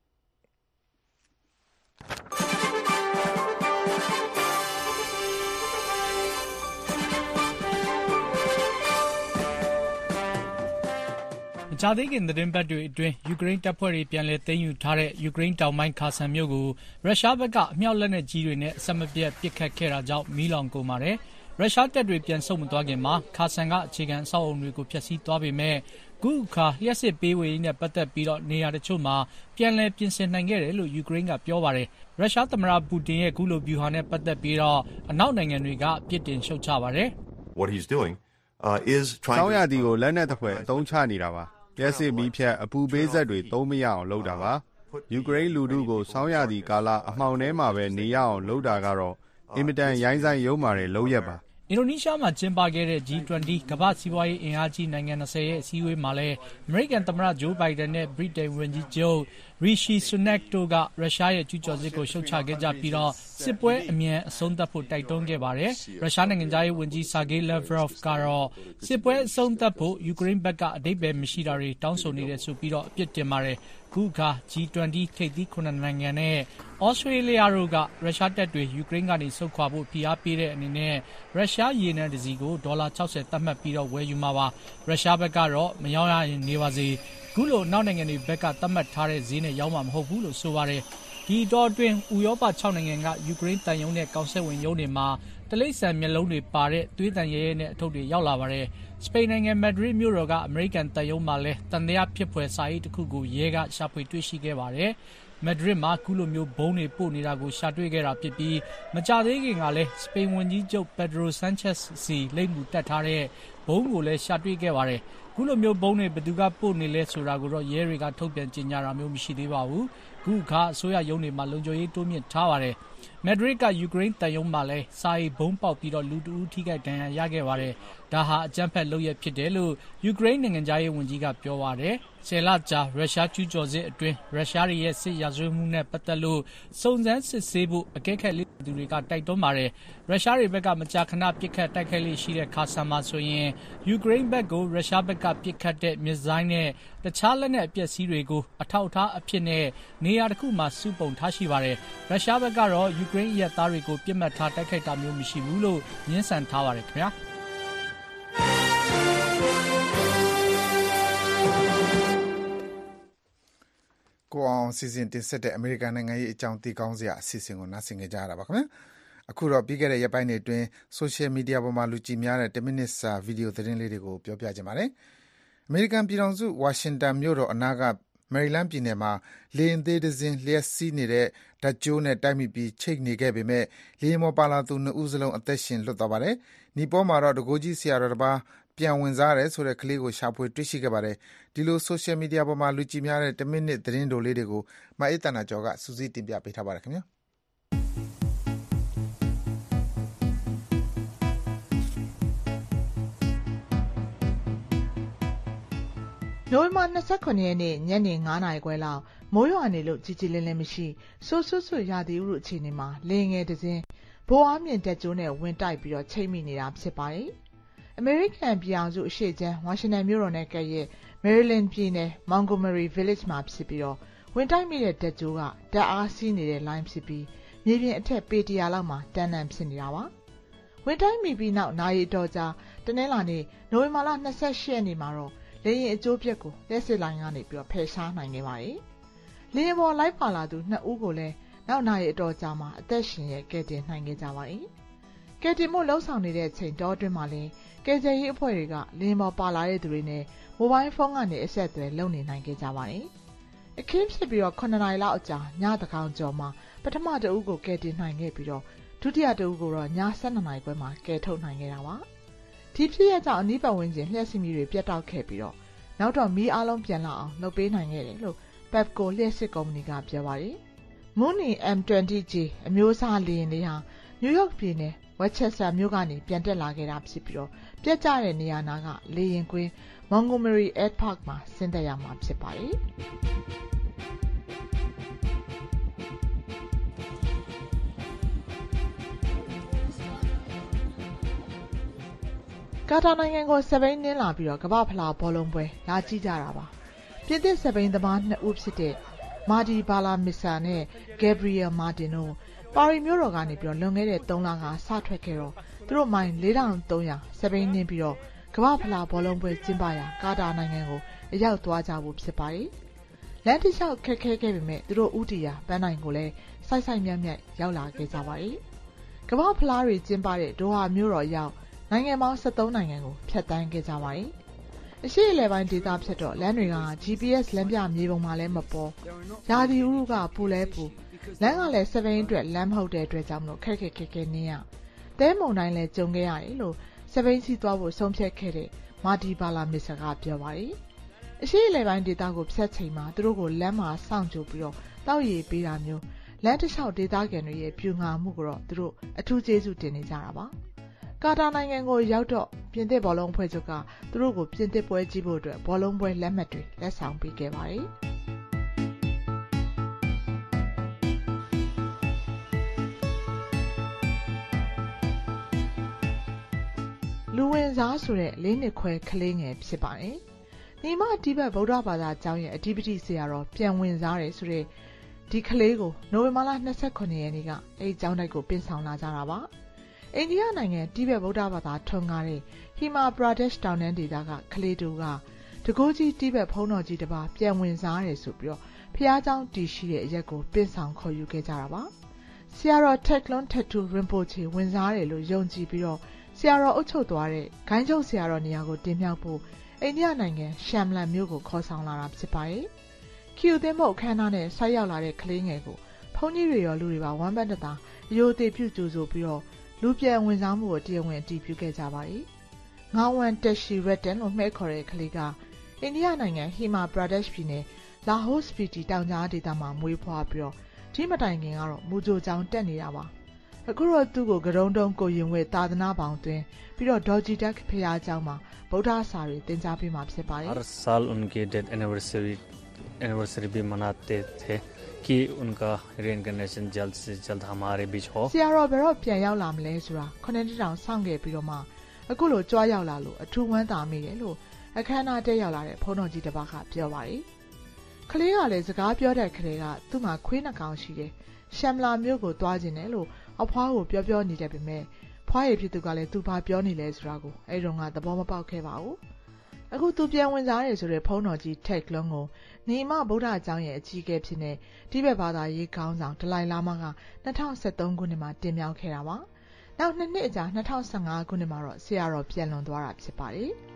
မကြာသေးခင်သတင်းပတ်တွေအတွင်းယူကရိန်းတပ်ဖွဲ့တွေပြန်လည်သိမ်းယူထားတဲ့ယူကရိန်းတောင်ပိုင်းခါဆန်မြို့ကိုရုရှားဘက်ကအမြောက်လက်နက်ကြီးတွေနဲ့အဆက်မပြတ်ပစ်ခတ်ခဲ့တာကြောင့်မီးလောင်ကုန်ပါတယ်။ရုရှားတပ်တွေပြန်ဆုတ်မသွားခင်မှာခါဆန်ကအခြေခံအဆောက်အအုံတွေကိုဖျက်ဆီးသွားပေမဲ့ခုအခါလျှက်စစ်ပေးဝေရေးနဲ့ပတ်သက်ပြီးတော့နေရာတချို့မှာပြန်လည်ပြင်ဆင်နိုင်ခဲ့တယ်လို့ယူကရိန်းကပြောပါတယ်။ရုရှားသမ္မတပူတင်ရဲ့ခုလိုဗျူဟာနဲ့ပတ်သက်ပြီးတော့အနောက်နိုင်ငံတွေကပြစ်တင်ရှုတ်ချပါတယ်။ What he's doing uh, is trying to ဆောင်းရာသီကိုလက်နက်တစ်ဖွဲ့အသုံးချနေတာပါလျှက်စစ်မီးဖြတ်အပူပေးဆက်တွေသုံးမရအောင်လုပ်တာပါယူကရိန်းလူထုကိုဆောင်းရာသီကာလအမှောင်ထဲမှာပဲနေရအောင်လုပ်တာကတော့အင်မတန်ရိုင်းစိုင်းရုံမာတဲ့လုပ်ရက်ပါအင်ဒိုနီးရှားမှာကျင်းပခဲ့တဲ့ ဂျီ ၂၀ ကမ္ဘာ့စီးပွားရေးအင်အားကြီးနိုင်ငံ၂၀ရဲ့အစည်းအဝေးမှာလည်းအမေရိကန်သမ္မတဂျိုးဘိုင်ဒန်နဲ့ဗြိတိန်ဝန်ကြီးချုပ်ရီရှီဆူနက်တို့ကရုရှားရဲ့ကျူးကျော်စစ်ကိုရှုတ်ချခဲ့ကြပြီးတော့စစ်ပွဲအမြန်အဆုံးသတ်ဖို့တိုက်တွန်းခဲ့ပါတယ်။ရုရှားနိုင်ငံသားရေးဝန်ကြီးဆာဂေးလက်ဗရော့ဖ်ကတော့စစ်ပွဲအဆုံးသတ်ဖို့ယူကရိန်းဘက်ကအဓိပ္ပာယ်မရှိတာတွေတောင်းဆိုနေတယ်ဆိုပြီးတော့အပြစ်တင်ပါတယ်။ခုအခါ ဂျီ ၂၀ ထိပ်သီးခုနှစ်နိုင်ငံနဲ့ဩစတြေးလျတို့ကရုရှားတပ်တွေယူကရိန်းကနေဆုတ်ခွာဖို့ဖိအားပေးတဲ့အနေနဲ့ရုရှားရေနံတစီကိုဒေါ်လာ၆၀သတ်မှတ်ပြီးတော့ဝယ်ယူမှာပါရုရှားဘက်ကတော့မရောင်းရရင်နေပါစေခုလိုနောက်နိုင်ငံတွေဘက်ကသတ်မှတ်ထားတဲ့ဈေးနဲ့ရောင်းမှာမဟုတ်ဘူးလို့ဆိုပါတယ်ဒီတော့အတွင်းဥရောပ၆နိုင်ငံကယူကရိန်းတန်ယုံနဲ့ကောင်ဆက်ဝင်ယုံတွေမှာတလိပ်ဆန်မျက်လုံးတွေပါတဲ့သွေးတန်ရဲရဲနဲ့အထုပ်တွေရောက်လာပါတယ်စပိန်နိုင်ငံမက်ဒရစ်မြို့တော်ကအမေရိကန်တန်ယုံမှာလည်းတန်တရားဖြစ်ဖွယ်စာရေးတစ်ခုကိုရဲကရှာဖွေတွေ့ရှိခဲ့ပါတယ်မက်ဒရစ်မှာခုလိုမျိုးဘုံတွေပို့နေတာကိုရှာတွေ့ခဲ့တာဖြစ်ပြီးမကြသေးခင်ကလည်းစပိန်ဝန်ကြီးချုပ်ပက်ဒရိုဆန်ချက်စီလိမ့်မှုတက်ထားတဲ့ဘုံကိုလည်းရှာတွေ့ခဲ့ပါတယ်ခုလိုမျိုးဘုံတွေဘယ်သူကပို့နေလဲဆိုတာကိုတော့ရဲတွေကထုတ်ပြန်ကြေညာတာမျိုးမရှိသေးပါဘူးခုအခါအစိုးရရုံးတွေမှာလုံခြုံရေးတိုးမြင့်ထားပါတယ်မက်ဒရစ်ကယူကရိန်းတန်ယုံမှာလည်းစာရေးဘုံပေါက်ပြီးတော့လူတဦးထိခိုက်ဒဏ်ရာရခဲ့ပါတယ်ဒါဟာအကြမ်းဖက်လုပ်ရဖြစ်တယ်လို့ယူကရိန်းနိုင်ငံသားရေးဝန်ကြီးကပြောပါတယ်ဆယ်လကြာရုရှားကျူးကျော်စစ်အတွင်းရုရှားရဲ့စစ်ရာဇဝတ်မှုနဲ့ပတ်သက်လို့စုံစမ်းစစ်ဆေးဖို့အကဲခတ်လေ့လာသူတွေကတိုက်တွန်းပါတယ်ရုရှားတွေဘက်ကမကြာခဏပစ်ခတ်တိုက်ခိုက်လေ့ရှိတဲ့ခါဆန်မှာဆိုရင်ယူကရိန်းဘက်ကိုရုရှားဘက်ကပစ်ခတ်တဲ့မစ်ဇိုင်းနဲ့တခြားလက်နက်အပျက်စီးတွေကိုအထောက်အထားအဖြစ်နဲ့နေရာတစ်ခုမှာစုပုံထားရှိပါတယ်ရုရှားဘက်ကတော့ယူကရိန်းရဲ့သားတွေကိုပြစ်မှတ်ထားတိုက်ခိုက်တာမျိုးမရှိဘူးလို့ညှင်းဆန်ထားပါတယ်ခင်ဗျာကိုအောင်စီစဉ်တင်ဆက်တဲ့အမေရိကန်နိုင်ငံရေးအကြောင်းသိကောင်းစရာအစီအစဉ်ကိုနားဆင်ကြရတာပါခင်ဗျာအခုတော့ပြီးခဲ့တဲ့ရက်ပိုင်းတွေအတွင်းဆိုရှယ်မီဒီယာပေါ်မှာလူကြည့်များတဲ့တစ်မိနစ်စာဗီဒီယိုသတင်းလေးတွေကိုပြောပြချင်ပါတယ်အမေရိကန်ပြည်ထောင်စုဝါရှင်တန်မြို့တော်အနားကမယ်ရီလန်းပြည်နယ်မှာလေယာဉ်သေးတစ်စင်းလျှက်စီးနေတဲ့ဓာတ်ကြိုးနဲ့တိုက်မိပြီးချိတ်နေခဲ့ပေမဲ့လေယာဉ်ပေါ်ပါလာသူနှစ်ဦးစလုံးအသက်ရှင်လွတ်သွားပါတယ်။နီပေါ်မှာတော့တကိုးကြီးဆရာတော်တစ်ပါးပြန်ဝင်စားတယ်ဆိုတဲ့ကလေးကိုရှာဖွေတွေ့ရှိခဲ့ပါတယ်။ဒီလိုဆိုရှယ်မီဒီယာပေါ်မှာလူကြည့်များတဲ့တစ်မိနစ်သတင်းတိုလေးတွေကိုမအေးတနာကျော်ကစူးစီးတင်ပြပေးထားပါတယ်ခင်ဗျာ။နိုဝင်ဘာ၂၇ရက်နေ့ညနေ၅နာရီခွဲလောက်မိုးရွာနေလို့ကြည်ကြည်လင်းလင်းမရှိဆိုးဆွဆွရာသီဥတုအခြေအနေမှာလေငယ်တစ်စင်းဘိုးအားမြင့်တက်ကျိုးနဲ့ဝင်တိုက်ပြီးတော့ချိတ်မိနေတာဖြစ်ပါတယ်။အမေရိကန်ပြည်အောင်စုအရှေ့ချမ်းဝါရှင်တန်မြို့တော်နဲ့ကပ်ရက်မယ်ရီလန်းပြည်နယ်မောင်ဂိုမရီ village မှာဖြစ်ပြီးတော့ဝင်တိုက်မိတဲ့တက်ကြိုးကဓာတ်အားစီးနေတဲ့လိုင်းဖြစ်ပြီးမြေပြင်အထက်ပေတရာလောက်မှာတန်းတန်းဖြစ်နေတာပါဝင်တိုက်မိပြီးနောက်နာရီတော်ကြာတနင်္လာနေ့နိုဝင်ဘာလ၂၈ရက်နေ့မှာတော့လေယာဉ်အကျိုးပြက်ကိုလက်စစ်လိုင်းကနေပြီးတော့ဖယ်ရှားနိုင်ခဲ့ပါတယ်လေယာဉ်ပေါ်လိုက်ပါလာသူနှစ်ဦးကိုလည်းနောက်နာရီအတော်ကြာမှာအသက်ရှင်ရဲကယ်တင်နိုင်ခဲ့ကြပါတယ်ကယ်တင်မှုလှုံ့ဆော်နေတဲ့အချိန်တောအတွင်းမှာလည်းကယ်ဆယ်ရေးအဖွဲ့တွေကလေယာဉ်ပေါ်ပါလာတဲ့သူတွေနဲ့မိုဘိုင်းဖုန်းကနေအဆက်အသွယ်လုပ်နေနိုင်ခဲ့ကြပါတယ်အခင်းဖြစ်ပြီးတော့ခုနှစ်နာရီလောက်အကြာညသကောင်ကျော်မှာပထမတအုပ်ကိုကယ်တင်နိုင်ခဲ့ပြီးတော့ဒုတိယတအုပ်ကိုတော့ည၁၂နာရီခွဲမှာကယ်ထုတ်နိုင်ခဲ့တာပါဒီဖြစ်ရကြောင့်အနီးပတ်ဝန်းကျင်လျှက်စစ်မီးတွေပြတ်တောက်ခဲ့ပြီးတော့နောက်တော့မီးအားလုံးပြန်လာအောင်လုပ်ပေးနိုင်ခဲ့တယ်လို့ Pepco လျှက်စစ်ကုမ္ပဏီကပြောပါတယ်Mooney အမ် ၂၀ ဂျီ အမျိုးအစားလေယာဉ်လေးဟာနယူးယောက်ပြည်နယ်ဝက်ချက်စတာမြို့ကနေပြန်တက်လာခဲ့တာဖြစ်ပြီးတော့ပြတ်ကျတဲ့နေရာနာကလေယာဉ်ကွင်း Montgomery Airpark မှာဆင်းသက်ရမှာဖြစ်ပါတယ်ကာတာနိုင်ငံကိုစပိန်နင်းလာပြီးတော့ကမ္ဘာဖလားဘောလုံးပွဲလာကြည့်ကြတာပါပြင်သစ်စပိန်သမားနှစ်ဦးဖြစ်တဲ့မာဒီဘာလာမစ်ဆာနဲ့ဂက်ဘရီယယ်မာတင်တို့ပါရီမြို့တော်ကနေပြီးတော့လွန်ခဲ့တဲ့၃လကစထွက်ခဲ့တော့သူတို့မိုင်၄ထောင်၃ရာစပိန်နင်းပြီးတော့ကမ္ဘာဖလားဘောလုံးပွဲကျင်းပရာကာတာနိုင်ငံကိုအရောက်သွားကြဖို့ဖြစ်ပါတယ်လမ်းတစ်လျှောက်ခက်ခဲခဲ့ပေမဲ့သူတို့ဥတီယာပန်းနိုင်ကိုလည်းစိုက်စိုက်မြတ်မြတ်ရောက်လာခဲ့ကြပါတယ်ကမ္ဘာဖလားတွေကျင်းပတဲ့ဒိုဟာမြို့တော်ရောက်နိုင်ငံပေါင်း၁၃နိုင်ငံကိုဖျက်ဆီးခဲ့ကြပါတယ်အရှိအလဲပိုင်းဒေသဖြစ်တော့လမ်းတွေက ဂျီပီအက်စ် လမ်းပြမြေပုံမှာလည်းမပေါ်ရာသီဥတုကပူလဲပူလမ်းကလည်းစပိန်အတွက်လမ်းမဟုတ်တဲ့အတွက်ကြောင့်မလို့ခက်ခက်ခဲခဲနင်းရတဲမုန်တိုင်းလည်းကြုံခဲ့ရတယ်လို့စပိန်စီသွားဖို့ဆုံးဖြတ်ခဲ့တဲ့မာဒီဘာလာမစ်ဆာကပြောပါတယ်အရှိအလဲပိုင်းဒေသကိုဖျက်ချိန်မှာသူတို့ကိုလမ်းမှာစောင့်ကြိုပြီးတော့တောက်ရည်ပေးတာမျိုးလမ်းတစ်လျှောက်ဒေသခံတွေရဲ့ပြူငါမှုကိုတော့သူတို့အထူးကျေးဇူးတင်နေကြတာပါကာတာနိုင်ငံကိုရောက်တော့ပြင်သစ်ဘောလုံးအဖွဲ့ချုပ်ကသူတို့ကိုပြင်သစ်ပွဲကြည့်ဖို့အတွက်ဘောလုံးပွဲလက်မှတ်တွေလက်ဆောင်ပေးခဲ့ပါတယ်လူဝင်စားဆိုတဲ့လေးနှစ်ခွဲကလေးငယ်ဖြစ်ပါတယ်။ညီမတိဘက်ဗုဒ္ဓဘာသာကျောင်းရဲ့အဓိပတိဆရာတော်ပြန်ဝင်စားတယ်ဆိုတဲ့ဒီကလေးကိုနိုဝင်ဘာလ၂၇ရက်နေ့ကအဲဒီကျောင်းတိုက်ကိုပြင်ဆောင်လာကြတာပါ။အိန္ဒိယနိုင်ငံတိဘက်ဗုဒ္ဓဘာသာထွန်းကားတဲ့ဟီမာပရာဒက်ရှ်တောင်တန်းဒေသကကလေးတူကတကိုးကြီးတိဘက်ဘုန်းတော်ကြီးတစ်ပါးပြန်ဝင်စားတယ်ဆိုပြီးတော့ဖျားเจ้าတည်ရှိတဲ့အရက်ကိုပြင်ဆောင်ခေါ်ယူခဲ့ကြတာပါ။ဆရာတော်ထက်လွန်ထက်တူရင်ပိုချေဝင်စားတယ်လို့ယုံကြည်ပြီးတော့ဆရာတော်အုပ်ချုပ်သွားတဲ့ဂိုင်းချုပ်ဆရာတော်နေရာကိုတင်မြှောက်ဖို့အိန္ဒိယနိုင်ငံရှမ်လန်မြို့ကိုခေါ်ဆောင်လာတာဖြစ်ပါတယ်။ကျူသင်းဖို့အခမ်းအနားနဲ့ဆိုက်ရောက်လာတဲ့ကလေးငယ်ကိုဘုန်းကြီးတွေရောလူတွေပါဝမ်းပတ်တတာအယိုသေးပြုကြိုဆိုပြီးတော့လူပြန်ဝင်စားမှုကိုတရားဝင်အတည်ပြုခဲ့ကြပါတယ်။ငါဝန်တက်ရှိရက်တန်လို့မှဲခေါ်တဲ့ကလေးကအိန္ဒိယနိုင်ငံဟီမာပရာဒက်ရှ်ပြည်နယ်လာဟိုးစပီတီတောင်ကြားဒေသမှာမွေးဖွားပြီးတော့ဒီမတိုင်ခင်ကတော့မူဂျိုကျောင်းတက်နေတာပါ။အခုတော့သူ့ကိုကရုံတုံးကိုရင်ဝဲသာသနာပေါင်းတွင်ပြီးတော့ဒေါ်ဂျီတက်ဖရာကျောင်းမှာဗုဒ္ဓစာတွေသင်ကြားပေးမှာဖြစ်ပါတယ်။ हर साल उनके death anniversary anniversary भी मनाते थे कि उनका रिइनकार्नेशन जल्द से जल्द हमारे बीच हो ဆရာတော်ဘယ်တော့ပြန်ရောက်လာမလဲဆိုတာခုနှစ်တောင်စောင့်ခဲ့ပြီးတော့မှအခုလိုကြွားရောက်လာလို့အထူးဝမ်းသာမိတယ်လို့အခမ်းအနားတက်ရောက်လာတဲ့ဘုန်းတော်ကြီးတစ်ပါးကပြောပါတယ်။ကလေးကလည်းစကားပြောတဲ့ခရေကသူ့မှာခွေးနှကောင်ရှိတယ်။ရှမ်လာမြို့ကိုသွားခြင်းတယ်လို့အဖွားကိုပြောပြောနေတယ်ပေမဲ့ဖွားရည်ဖြစ်သူကလည်းသူဘာပြောနေလဲဆိုတာကိုအဲ့တုန်းကသဘောမပေါက်ခဲ့ပါဘူး။အခုသူပြန်ဝင်စားတယ်ဆိုတဲ့ဘုန်းတော်ကြီးထက်လုံးကိုနေမဗုဒ္ဓကျောင်းရဲ့အကြီးအကဲဖြစ်နေတိဘက်ဘာသာရေးခေါင်းဆောင်ဒလိုင်လာမာက၂၀၁၃ခုနှစ်မှာတင်မြှောက်ခဲ့တာပါ။နောက်နှစ်နှစ်အကြာ၂၀၁၅ခုနှစ်မှာတော့ဆရာတော်ပြန်လွန်သွားတာဖြစ်ပါတယ်။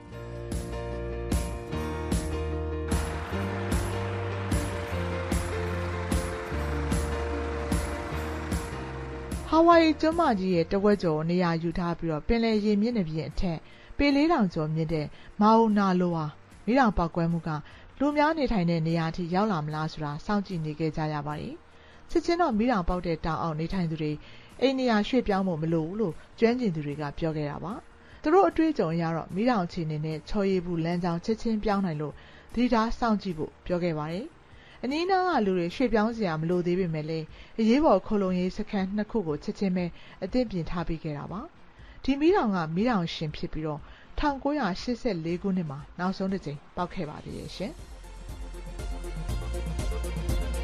ဟာဝိုင်ကျွန်းမကြီးရဲ့တဝက်ကျော်နေရာယူထားပြီးတော့ပင်လယ်ရေမြင့်နေပြင်အထက်ပေလေးတောင်ကျော်မြင့်တဲ့မာအိုနာလိုဟာမိတောင်ပောက်ကွဲမှုကလူများနေထိုင်တဲ့နေရာထိရောက်လာမလားဆိုတာစောင့်ကြည့်နေကြကြရပါတယ်။စစ်ချင်းတော့မိတောင်ပေါက်တဲ့တောင်အောင်နေထိုင်သူတွေအိမ်နေရာရွှေ့ပြောင်းဖို့မလိုဘူးလို့ကျွမ်းကျင်သူတွေကပြောခဲ့တာပါ။သူတို့အတွေ့အကြုံအရတော့မိတောင်အခြေအနေနဲ့ချော်ရည်ဘူးလမ်းကြောင်းချက်ချင်းပြောင်းနိုင်လို့ဒီဒါစောင့်ကြည့်ဖို့ပြောခဲ့ပါတယ်။အနည်းနာကလူတွေရွှေ့ပြောင်းစရာမလိုသေးပေမဲ့လည်းအရေးပေါ်ခိုလုံရေးစခန်းနှစ်ခုကိုချက်ချင်းပဲအသင့်ပြင်ထားပေးခဲ့တာပါ။ဒီမိတောင်ကမိတောင်ရှင်ဖြစ်ပြီးတော့၁၉၈၄ခုနှစ်မှာနောက်ဆုံးတစ်ကြိမ်ပေါက်ခဲ့ပါသေးရဲ့ရှင်။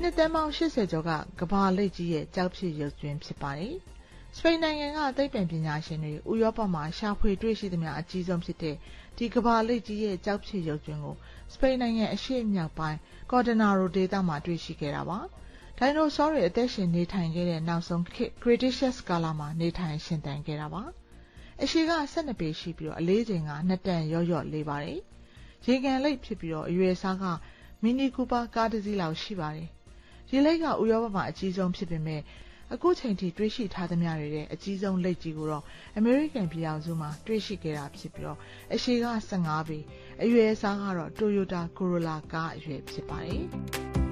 နှစ်သန်းပေါင်း၈၀ကျော်ကကမ္ဘာလိပ်ကြီးရဲ့ကျောက်ဖြစ်ရုပ်ကြွင်းဖြစ်ပါတယ်။စပိန်နိုင်ငံကသိပ္ပံပညာရှင်တွေဥရောပမှာရှာဖွေတွေ့ရှိသမျှအကြီးဆုံးဖြစ်တဲ့ဒီကမ္ဘာလိပ်ကြီးရဲ့ကျောက်ဖြစ်ရုပ်ကြွင်းကိုစပိန်နိုင်ငံအရှေ့မြောက်ပိုင်းကော်ဒနာရိုဒေသမှာတွေ့ရှိခဲ့တာပါ။ဒိုင်နိုဆောတွေအသက်ရှင်နေထိုင်ခဲ့တဲ့နောက်ဆုံးခေတ် Cretaceous ကာလမှာနေထိုင်ရှင်သန်ခဲ့တာပါ။အရှည်က၁၂ပေရှိပြီးတော့အလေးချိန်ကနှစ်တန်ရော့ရော့လေးပါတယ်။ရေကန်လိပ်ဖြစ်ပြီးတော့အရွယ်စားကမီနီကူပါကားတစ်စီးလောက်ရှိပါတယ်။ရေလိပ်ကဥရောပမှာအကြီးဆုံးဖြစ်ပေမဲ့အခုချိန်ထိတွေ့ရှိထားသမျှတွေရဲ့အကြီးဆုံးလိပ်ကြီးကိုတော့အမေရိကန်ပြည်ထောင်စုမှာတွေ့ရှိခဲ့တာဖြစ်ပြီးတော့အရှည်က၁၅ပေအရွယ်အစားကတော့ Toyota Corolla ကားအရွယ်ဖြစ်ပါတယ်။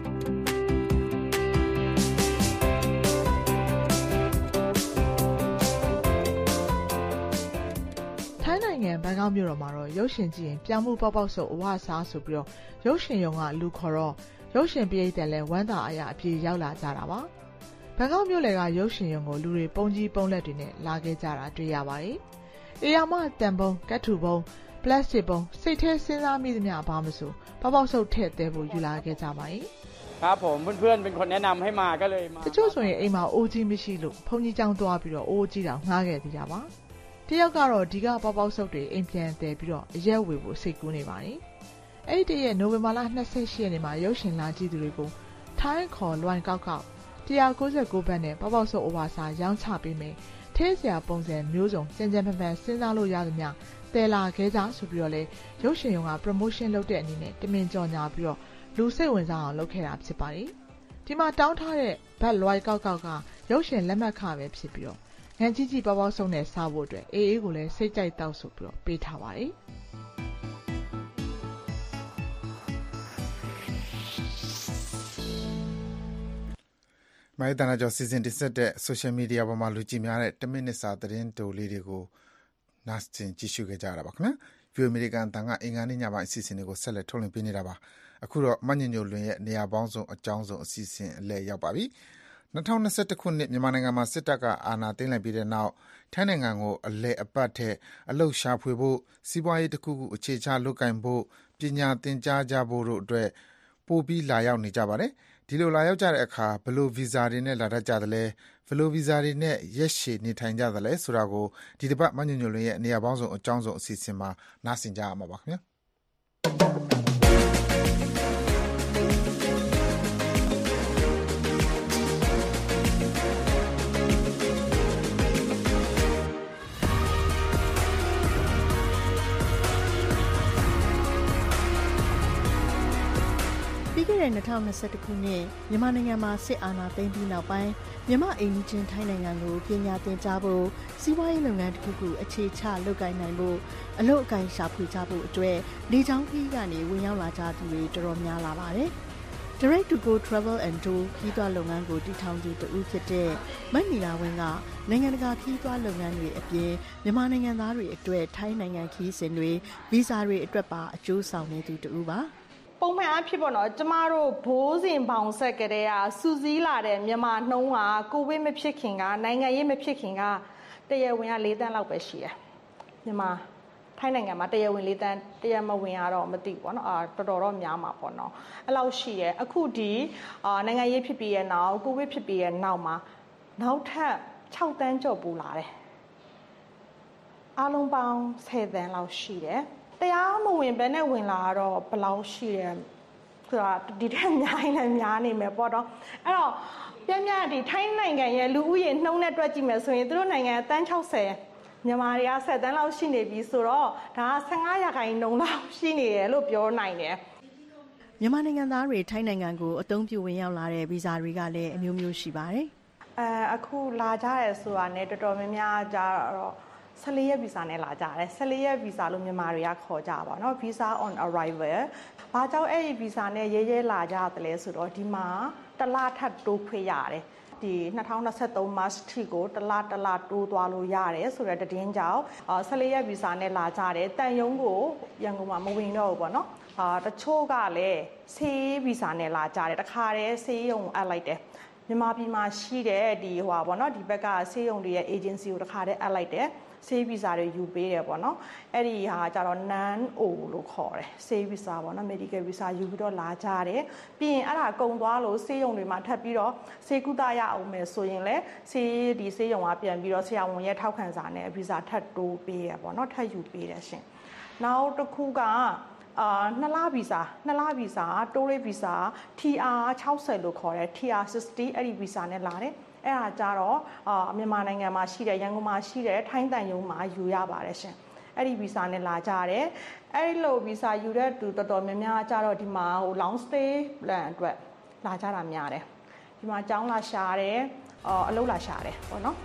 ထိုင်းနိုင်ငံဘန်ကောက်မြို့တော်မှာတော့ရုပ်ရှင်ကြည့်ရင်ပြောင်းမှုပေါက်ပေါက်ဆုပ်အဝအစားဆိုပြီးတော့ရုပ်ရှင်ရုံကလူခေါ်တော့ရုပ်ရှင်ပရိသတ်လည်းဝမ်းသာအားရအပြေရောက်လာကြတာပါဘန်ကောက်မြို့လယ်ကရုပ်ရှင်ရုံကိုလူတွေပုံကြီးပုံလက်တွေနဲ့လာခဲ့ကြတာတွေ့ရပါတယ်။အေယာမတန်ပုံးကတ်ထူပုံးပလတ်စတစ်ပုံးစိတ်ထဲစဉ်းစားမိသမျှဘာမဆိုပေါက်ပေါက်ဆုပ်ထည့်သေးဖို့ယူလာခဲ့ကြပါတယ်။ครับผมเพื่อนๆเป็นคนแนะนำให้มาก็เลยมาတချို့ဆိုရင်အိမ်မှာအိုးကြီးမရှိလို့ဘုန်းကြီးကျောင်းသွားပြီးတော့အိုးကြီးတောင်ငှားခဲ့သေးတာပါ။တယောက်ကတော့ဒီကပေါက်ပေါက်ဆုပ်တွေအိမ်ပြန်တည်ပြီးတော့အရက်ဝေဖို့စိတ်ကူးနေပါတယ်။အဲ့ဒီတရက်နိုဝင်ဘာလ၂၈ရက်နေ့မှာရုပ်ရှင်လာကြည့်သူတွေကိုထိုင်းခေါ်လွိုင်ကောက်ကောက်၁၉၉ဘတ်နဲ့ပေါက်ပေါက်ဆုပ်အိုဝါစာရောင်းချပေးမယ်။ထဲစရာပုံစံမျိုးစုံကြံကြံဖန်ဖန်စဉ်းစားလို့ရသမျှတည်လာခဲ့ကြဆိုပြီးတော့လေရုပ်ရှင်ရုံက promotion လုပ်တဲ့အနေနဲ့တမင်ကြော်ညာပြီးတော့လူစိတ်ဝင်စားအောင်လုပ်ခဲ့တာဖြစ်ပါတယ်။ဒီမှာတောင်းထားတဲ့ဘတ်လွိုင်ကောက်ကောက်ကရုပ်ရှင်လက်မှတ်ခပဲဖြစ်ပြီးတော့ငန်းကြီးကြီးပေါက်ပေါက်ဆုပ်နဲ့စားဖို့အတွက်အေးအေးကိုလည်းစိတ်ကြိုက်တောက်ဆိုပြီးတော့ပေးထားပါတယ်။မိုင်းတနာကျော်စီစဉ်တင်ဆက်တဲ့ social media ပေါ်မှာလူကြည့်များတဲ့တစ်မိနစ်စာသတင်းတိုလေးတွေကိုနားဆင်ကြည့်ရှုခဲ့ကြရတာပါခင်ဗျာ။ View American တန်ကအင်္ဂါနေ့ညပိုင်းအစီအစဉ်တွေကိုဆက်လက်ထုတ်လွှင့်ပေးနေတာပါ။အခုတော့မညညိုလွင်ရဲ့နေရာပေါင်းစုံအကြောင်းစုံအစီအစဉ်အလဲရောက်ပါပြီ။၂၀၂၁ခုနှစ်မြန်မာနိုင်ငံမှာစစ်တပ်ကအာဏာသိမ်းလိုက်ပြီးတဲ့နောက်ထိုင်းနိုင်ငံကိုအလဲအပတ်ထဲအလုရှာဖွေဖို့စီးပွားရေးတစ်ခုခုအခြေချလုပ်ကင်ဖို့ပညာသင်ကြားကြဖို့တို့အတွက်ပို့ပြီးလာရောက်နေကြပါတယ်။ဒီလိုလာရောက်ကြတဲ့အခါဘယ်လိုဗီဇာတွေနဲ့လာတတ်ကြသလဲဘယ်လိုဗီဇာတွေနဲ့ရက်ရှည်နေထိုင်ကြသလဲဆိုတာကိုဒီတစ်ပတ်မညညိုလွင်ရဲ့နေရာပေါင်းစုံအကြောင်းစုံအစီအစဉ်မှာနားဆင်ကြရမှာပါခင်ဗျာ။ပြီးခဲ့တဲ့၂၀၂၁ခုနှစ်မြန်မာနိုင်ငံမှာစစ်အာဏာသိမ်းပြီးနောက်ပိုင်းမြန်မာအိမ်နီးချင်းထိုင်းနိုင်ငံကိုပညာသင်ကြားဖို့စီးပွားရေးလုပ်ငန်းတစ်ခုခုအခြေချလုပ်ကိုင်နိုင်ဖို့အလုပ်အကိုင်ရှာဖွေကြဖို့အတွက်လေကြောင်းခရီးကနေဝင်ရောက်လာကြသူတွေတော်တော်များလာပါတယ်။ Direct to Go Travel and Tour ခရီးသွားလုပ်ငန်းကိုတည်ထောင်သူတဦးဖြစ်တဲ့မတ်နီလာဝင်းကနိုင်ငံတကာခရီးသွားလုပ်ငန်းတွေအပြင်မြန်မာနိုင်ငံသားတွေအတွက်ထိုင်းနိုင်ငံခရီးစဉ်တွေဗီဇာတွေအတွက်ပါအကျိုးဆောင်နေသူတဦးပါပုံမှန်အဖြစ်ပေါ့နော်ကျမတို့ဘိုးစဉ်ပေါင်ဆက်ကတည်းကစူးစီးလာတဲ့မြန်မာနှုံးကကိုဗစ်မဖြစ်ခင်ကနိုင်ငံရေးမဖြစ်ခင်ကတရဝင်က၄တန်းလောက်ပဲရှိတယ်မြန်မာထိုင်းနိုင်ငံမှာတရဝင်၄တန်းတရမဝင်ရတော့မသိဘူးပေါ့နော်အာတော်တော်တော့များမှာပေါ့နော်အဲ့လောက်ရှိတယ်အခုဒီအာနိုင်ငံရေးဖြစ်ပြီးရဲ့နောက်ကိုဗစ်ဖြစ်ပြီးရဲ့နောက်မှာနောက်ထပ်၆တန်းကျော်ပူလာတယ်အားလုံးပေါင်း၁၀တန်းလောက်ရှိတယ်တရားမဝင်ဘဲနဲ့ဝင်လာတော့ဘယ်လောက်ရှိရဲဆိုတာဒီထက်များရင်လည်းများနေမယ်ပေါ့တော့အဲ့တော့ပြန်ပြန်ဒီထိုင်းနိုင်ငံရဲ့လူဦးရေနှုန်းနဲ့တွက်ကြည့်မယ်ဆိုရင်သူတို့နိုင်ငံအတန်း၆၀မြန်မာတွေက၁၀တန်းလောက်ရှိနေပြီဆိုတော့ဒါက၁၅ရာခိုင်နှုန်းလောက်ရှိနေတယ်လို့ပြောနိုင်တယ်မြန်မာနိုင်ငံသားတွေထိုင်းနိုင်ငံကိုအသုံးပြုဝင်ရောက်လာတဲ့ဗီဇာတွေကလည်းအမျိုးမျိုးရှိပါတယ်အဲအခုလာကြရဲဆိုတာနဲ့တော်တော်များများကြတော့၁၄ရက်ဗီဇာနဲ့လာကြတယ်၁၄ရက်ဗီဇာလို့မြန်မာတွေကခေါ်ကြပါเนาะ visa on arrival ဘာကြောင့်အဲ့ဒီဗီဇာနဲ့ရဲရဲလာကြတယ်လဲဆိုတော့ဒီမှာတလထပ်တိုးခွင့်ရတယ်ဒီ၂၀၂၃ March ထိကိုတလတလတိုးသွားလို့ရတယ်ဆိုတဲ့သတင်းကြောင့်၁၄ရက်ဗီဇာနဲ့လာကြတယ်တန်ယုံကိုရန်ကုန်မှာမဝင်တော့ဘူးပေါ့နော်အာတချို့ကလည်းဆေးဗီဇာနဲ့လာကြတယ်တခါတည်းဆေးရုံအပ်လိုက်တယ်မြန်မာပြည်မှာရှိတဲ့ဒီဟိုပါပေါ့နော်ဒီဘက်ကဆေးရုံတွေရဲ့ agency ကိုတခါတည်းအပ်လိုက်တယ်ဆေးဗီဇာတွေယူပေးတယ်ပေါ့နော်အဲ့ဒီဟာကျတော့ non o လို့ခေါ်တယ်ဆေးဗီဇာပေါ့နော် medical visa ယူပြီးတော့လာကြတယ်ပြီးရင်အဲ့ဒါကုန်သွားလို့ဆေးရုံတွေမှာထပ်ပြီးတော့ဆေးကုသရအောင်မယ်ဆိုရင်လည်းဆေးဒီဆေးရုံကပြန်ပြီးတော့ဆရာဝန်ရဲ့ထောက်ခံစာနဲ့ဗီဇာထပ်တိုးပေးရပေါ့နော်ထပ်ယူပေးတယ်ရှင်နောက်တစ်ခုကအာနှစ်လဗီဇာနှစ်လဗီဇာတိုးရေးဗီဇာ T R 60လို့ခေါ်တယ် T R 60အဲ့ဒီဗီဇာနဲ့လာတယ်အဲ့ဒါကြတော့အာမြန်မာနိုင်ငံမှာရှိတဲ့ရန်ကုန်မှာရှိတဲ့ထိုင်းတန်ယုံမှာယူရပါတယ်ရှင်အဲ့ဒီဗီဇာနဲ့လာကြတယ်အဲ့ဒီလိုဗီဇာယူတဲ့သူတော်တော်များများကြတော့ဒီမှာဟို long stay plan အတွက်လာကြတာများတယ်ဒီမှာကျောင်းလာရှာတယ်အော်အလုပ်လာရှာတယ်ပေါ့နော်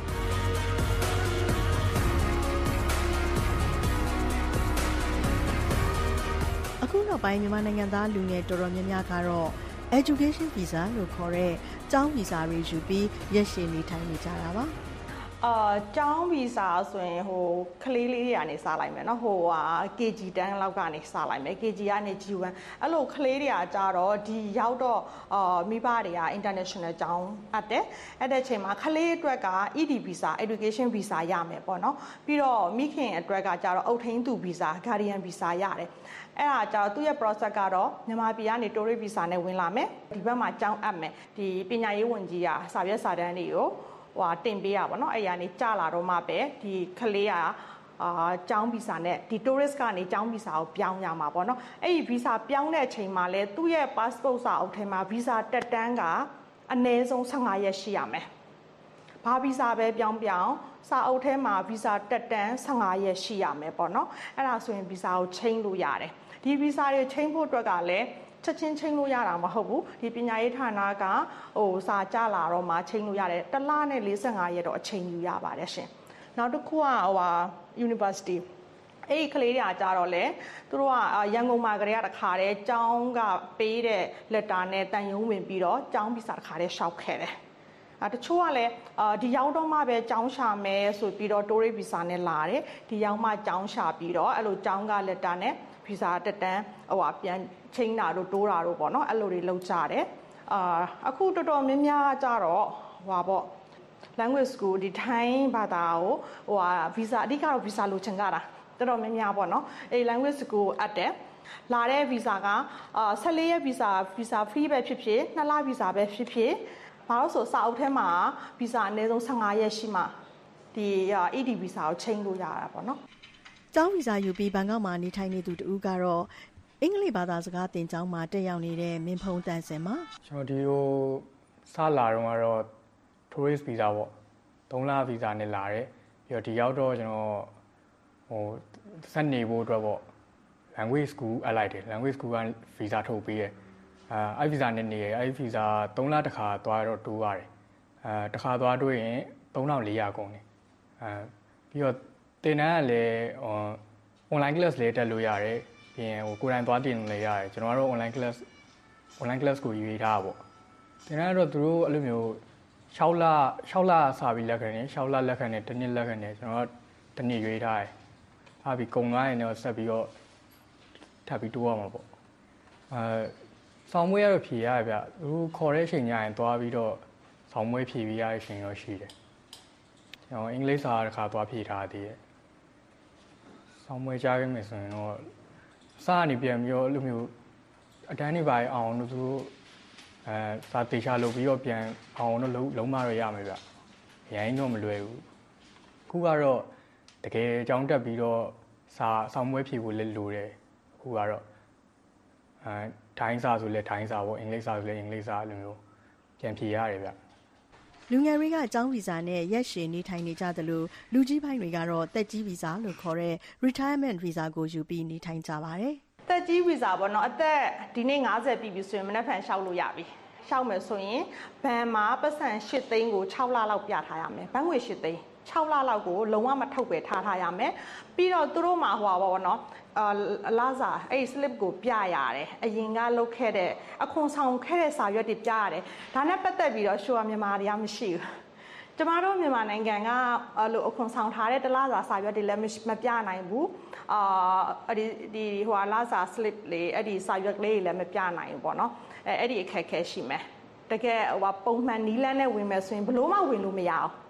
အခုနောက်ပိုင်းမြန်မာနိုင်ငံသားလူငယ်တော်တော်များများကတော့ education visa လို့ခေါ်တဲ့ကျောင်းဗီဇာတွေယူပြီးရက်ရှည်နေထိုင်နေကြတာပါအာကျောင်းဗီဇာဆိုရင်ဟိုကလေးလေးတွေကနေစားလိုက်မယ်เนาะဟိုဟာ K G တန်းလောက်ကနေစားလိုက်မယ် K G ကနေ G one အဲ့လိုကလေးတွေကကြတော့ဒီရောက်တော့အာမိဘတွေက international ကျောင်းအပ်တယ်အဲ့တဲ့ချိန်မှာကလေးအတွက်က E D visa education visa ရမယ်ပေါ့เนาะပြီးတော့မိခင်အတွက်ကကြတော့အုတ်ထင်းသူ visa guardian visa ရတယ်အဲ့ဒါကြတော့သူ့ရဲ့ process ကတော့မြန်မာပြည်ကနေ tourist visa နဲ့ဝင်လာမယ်ဒီဘက်မှာကျောင်းအပ်မယ်ဒီပညာရေးဝန်ကြီးကစာရွက်စာတမ်းတွေကိုဟိုတင်ပေးရပါတော့အဲ့ရနေကြာလာတော့မှပဲဒီကလေးကအာကျောင်းဗီဇာနဲ့ဒီ tourist ကနေကျောင်းဗီဇာကိုပြောင်းရမှာပေါ့နော်အဲ့ဒီဗီဇာပြောင်းတဲ့အချိန်မှာလဲသူ့ရဲ့ passport စာအုပ်ထဲမှာဗီဇာတက်တန်းကအနည်းဆုံးfifteenရက်ရှိရမယ်ဘာဗီဇာပဲပြောင်းပြောင်းစာအုပ်ထဲမှာဗီဇာတက်တန်းfifteenရက်ရှိရမယ်ပေါ့နော်အဲ့ဒါဆိုရင်ဗီဇာကိုချိန်လို့ရတယ်ဒီဗီဇာတွေချိန်ဖို့အတွက်ကလည်းချက်ချင်းချိန်လို့ရတာမဟုတ်ဘူးဒီပညာရေးဌာနကဟိုစာကြလာတော့မှချိန်လို့ရတယ်တစ်လနဲ့forty-fiveရက်တော့အချိန်ယူရပါတယ်ရှင်နောက်တစ်ခုကဟိုဟာ university အဲ့ဒီကလေးတွေကကြတော့လေသူတို့ကရန်ကုန်မှာကလေးကတခါတည်းကျောင်းကပေးတဲ့ letter နဲ့တန်ရုံးဝင်ပြီးတော့ကျောင်းဗီဇာတခါတည်းရှောက်ခဲ့တယ်အဲတချို့ကလည်းအာဒီရောက်တော့မှပဲကျောင်းရှာမယ်ဆိုပြီးတော့ tourist visa နဲ့လာတယ်ဒီရောက်မှကျောင်းရှာပြီးတော့အဲ့လိုကျောင်းက letter နဲ့ဗီဇာတက်တန်းဟိုဟာပြန်ချင်းတာတို့တိုးတာတို့ပေါ့နော်အဲ့လိုတွေလုပ်ကြတယ်အာအခုတော်တော်များများကြတော့ဟွာပေါ့ language school ဒီထိုင်းဘာသာကိုဟိုဟာဗီဇာအဓိကတော့ဗီဇာလိုချင်ကြတာတော်တော်များများပေါ့နော်အဲ့ language school အပ်တယ်လာတဲ့ဗီဇာကအာfourteenရက်ဗီဇာဗီဇာ free ပဲဖြစ်ဖြစ်twoလဗီဇာပဲဖြစ်ဖြစ်ဘာလို့ဆိုစာအုပ်ထဲမှာဗီဇာအနည်းဆုံးfifteenရက်ရှိမှဒီ E D ဗီဇာကိုချိန်လို့ရတာပေါ့နော်ကျောင်းဗီဇာယူပြီးဘန်ကောက်မှာနေထိုင်နေသူတူကတော့အင်္ဂလိပ်ဘာသာစကားသင်ကျောင်းမှာတက်ရောက်နေတဲ့မင်းဖုံးတန်းစင်မှာကျွန်တော်ဒီဟိုစလာတော့ကတော့ tourist visa ပေါ့threeလဗီဇာနဲ့လာတယ်ပြီးတော့ဒီရောက်တော့ကျွန်တော်ဟိုဆက်နေဖို့အတွက်ပေါ့ language school အပ်လိုက်တယ် language school ကဗီဇာထုတ်ပေးတယ်အဲအဲ့ဗီဇာနဲ့နေရအဲ့ဗီဇာthreeလတစ်ခါသွားတော့တိုးရတယ်အဲတစ်ခါသွားတိုးရင်three thousand four hundredကုန်တယ်အဲပြီးတော့သင်တန်းကလည်းဟို online class လေးတက်လို့ရတယ်ပြီးရင်ဟိုကိုယ်တိုင်သွားတင်လို့ရတယ်ကျွန်တော်ကတော့ online class online class ကိုရွေးထားပါပေါ့သင်တန်းကတော့သူတို့အဲ့လိုမျိုးsixလsixလစာပြီးလက်ခံတယ်sixလလက်ခံတယ်တစ်နှစ်လက်ခံတယ်ကျွန်တော်ကတစ်နှစ်ရွေးထားတယ်အားပြီးကုန်သွားရင်တော့ဆက်ပြီးတော့ထပ်ပြီးတိုးရမှာပေါ့အဲဆောင်းမွေးရတော့ဖြေရတယ်ဗျသူခေါ်တဲ့အချိန်ညရင်သွားပြီးတော့ဆောင်းမွေးဖြေပြီးရတဲ့အချိန်တော့ရှိတယ်ကျွန်တော်အင်္ဂလိပ်စာတစ်ခါသွားဖြေထားသေးတယ်ဆောင်းမွေးကြားခဲ့မယ်ဆိုရင်တော့စာအနေပြန်ပြီးတော့လိုမျိုးအတန်းတွေပါအောင်လို့သူတို့အဲစာတေချာလုပ်ပြီးတော့ပြန်အောင်တော့လုံးလုံးမရရမယ်ဗျရိုင်းတော့မလွယ်ဘူးအခုကတော့တကယ်အကြောင်းတက်ပြီးတော့စာဆောင်ပွဲဖြေဖို့လည်းလိုတယ်အခုကတော့အဲထိုင်းစာဆိုလည်းထိုင်းစာပေါ့အင်္ဂလိပ်စာဆိုလည်းအင်္ဂလိပ်စာလိုမျိုးပြန်ဖြေရတယ်ဗျလူငယ်တွေကအကြောင်းဗီဇာနဲ့ရက်ရှည်နေထိုင်နေကြသလိုလူကြီးပိုင်းတွေကတော့တက်ကြီးဗီဇာလို့ခေါ်တဲ့ retirement visa ကိုယူပြီးနေထိုင်ကြပါတယ်တက်ကြီးဗီဇာပေါ့နော်အသက်ဒီနေ့fiftyပြီပြီဆိုရင်မနေ့ဖန်လျှောက်လို့ရပြီရှောက်မယ်ဆိုရင်ဘဏ်မှာပတ်စံeightသိန်းကိုsixလလောက်ပြထားရမယ်ဘဏ်ငွေeightသိန်းsixလလောက်ကိုလုံးဝမထုတ်ပဲထားထားရမယ်ပြီးတော့သူတို့မှာဟိုပါပေါ့နော်အာလာစာအဲ့ slip ကိုပြရတယ်အရင်ကလုတ်ခဲ့တဲ့အခွန်ဆောင်ခဲ့တဲ့စာရွက်တွေပြရတယ်ဒါနဲ့ပတ်သက်ပြီးတော့ရှိုးရမြန်မာတွေကမရှိဘူးကျမတို့မြန်မာနိုင်ငံကအဲ့လိုအခွန်ဆောင်ထားတဲ့တလားစာစာရွက်တွေလည်းမပြနိုင်ဘူးအာအဲ့ဒီဒီဟိုလာစာ slip လေးအဲ့ဒီစာရွက်လေးတွေလည်းမပြနိုင်ဘူးပေါ့နော်အဲအဲ့ဒီအခက်အခဲရှိမယ်တကယ်ဟိုပုံမှန်နီးလန်းနဲ့ဝင်မယ်ဆိုရင်ဘလို့မှဝင်လို့မရအောင်